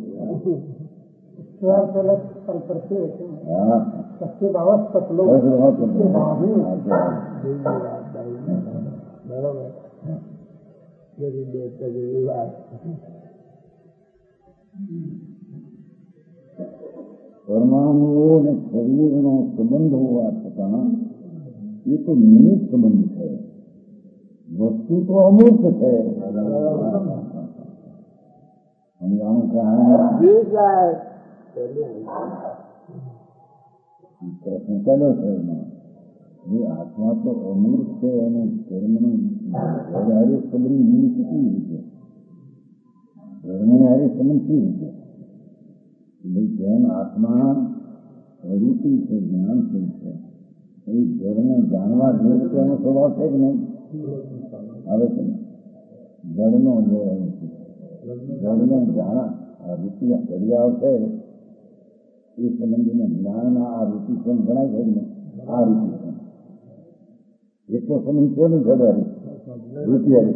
પરમાણુઓ અને શરીરનો સંબંધ હોવા છતાં એ તો નિમિત્ત સંબંધ છે. વસ્તુ તો અમૂર્ત છે. પ્રશ્ન ચાલ્યો છે એમાં એ આત્મા તો અમૂર્ત છે અને ધર્મનું હારે સંબંધ નિમિત્ત કેવી રીતે ધર્મને હારે સંબંધ કેવી રીતે એટલે જેમ આત્મા રૂચિ છે જ્ઞાન છે એ જળને જાણવા જોઈએ તો એનો સ્વભાવ છે કે નહીં આવે છે જળનો જળને જાણા આ રૂચિ દરિયાઓ છે એ સંબંધીને જ્ઞાનના આ રૂચિ કેમ ગણાય છે ને આ રૂચિ એટલો સમય છે ને ઘડારી રૂપિયા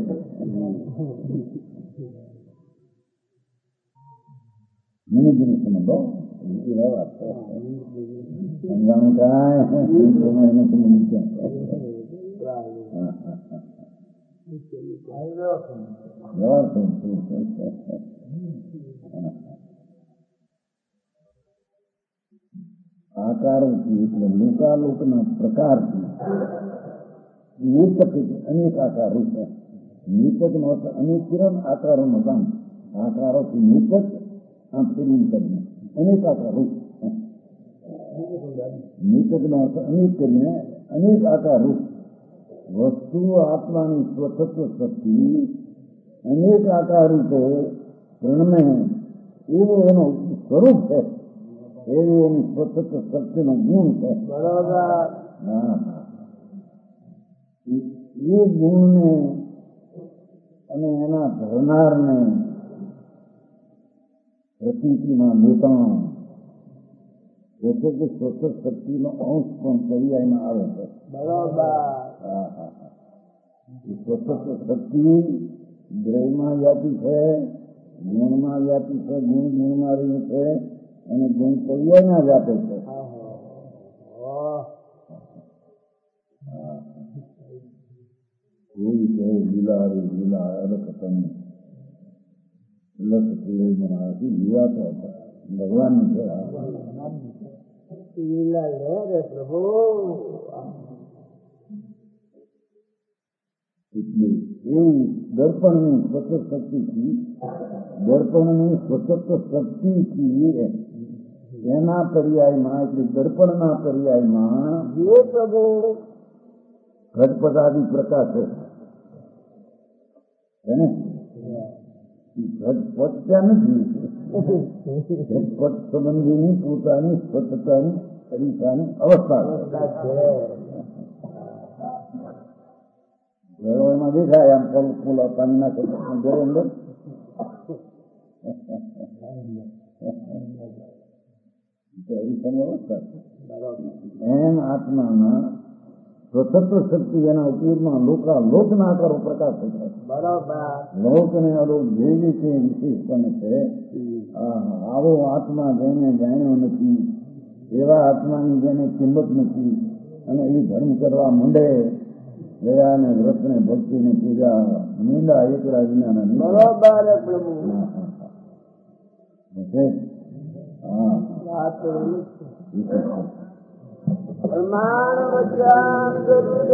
મિનિટની સંબંધો એવા વાત છે. સમજાણું કાંઈ એનો સંબંધ ક્યાં આકારોથી એટલે લોકાલોકના પ્રકારથી નિકટ અનેક આકારો છે. નિકટનો અર્થ અનેક કિરણ આકારોનો કામ આકારોથી નિકટ આમ ફેરવી કરીને અનેક આકારો નિકટનો અર્થ અનેક કરીને અનેક આકારો વસ્તુ આત્માની સ્વતત્વ શક્તિ અનેક આકાર રૂપે પ્રણમે એવું એનું સ્વરૂપ છે. એવું એની સ્વતંત્ર શક્તિનો ગુણ છે. બરોબર હા એ ગુણને અને એના ધરનારને પ્રતિતિમાં લેતા એટલે કે સ્વતંત્ર શક્તિનો અંશ પણ પર્યાયમાં આવે છે. બરોબર હા હા હા સ્વતંત્ર શક્તિ દ્રવ્યમાં વ્યાપી છે, ગુણમાં વ્યાપી છે, ગુણ ગુણમાં રહ્યું છે અને ગુણ પર્યાયમાં વ્યાપે છે. એવી છે લીલા લીલા અલગ તમને લખ પૂરે બનાવતી લીલા તો ભગવાનની છે. લીલા લે રે પ્રભુ એટલે એ દર્પણની સ્વતઃ શક્તિથી દર્પણની સ્વતઃ શક્તિથી એના પર્યાયમાં એટલે દર્પણના પર્યાયમાં જે પ્રભુ ઘટપટાદી પ્રકાશ એને ઘટપટ ત્યાં નથી. ઘટપટ સંબંધીની પોતાની સ્વચ્છતાની તરીકાની અવસ્થા છે. ઘરો એમાં દેખાય આમ પલ ફૂલ પાણી નાખે ઘરે અંદર અવસ્થા છે. એમ આત્માના સ્વતંત્ર શક્તિ એના ઉપયોગમાં લોકા લોકના આકારો પ્રકાશ થતા બરોબર લોક ને અલોક જે જે છે વિશેષપણે છે. આવો આત્મા જેને જાણ્યો નથી એવા આત્માની જેને કિંમત નથી અને એ ધર્મ કરવા માંડે દયા ને વ્રત ને ભક્તિ ને પૂજા નિંદા એકલા વિના બરોબર પ્રભુ હા પ્રમાણ વચન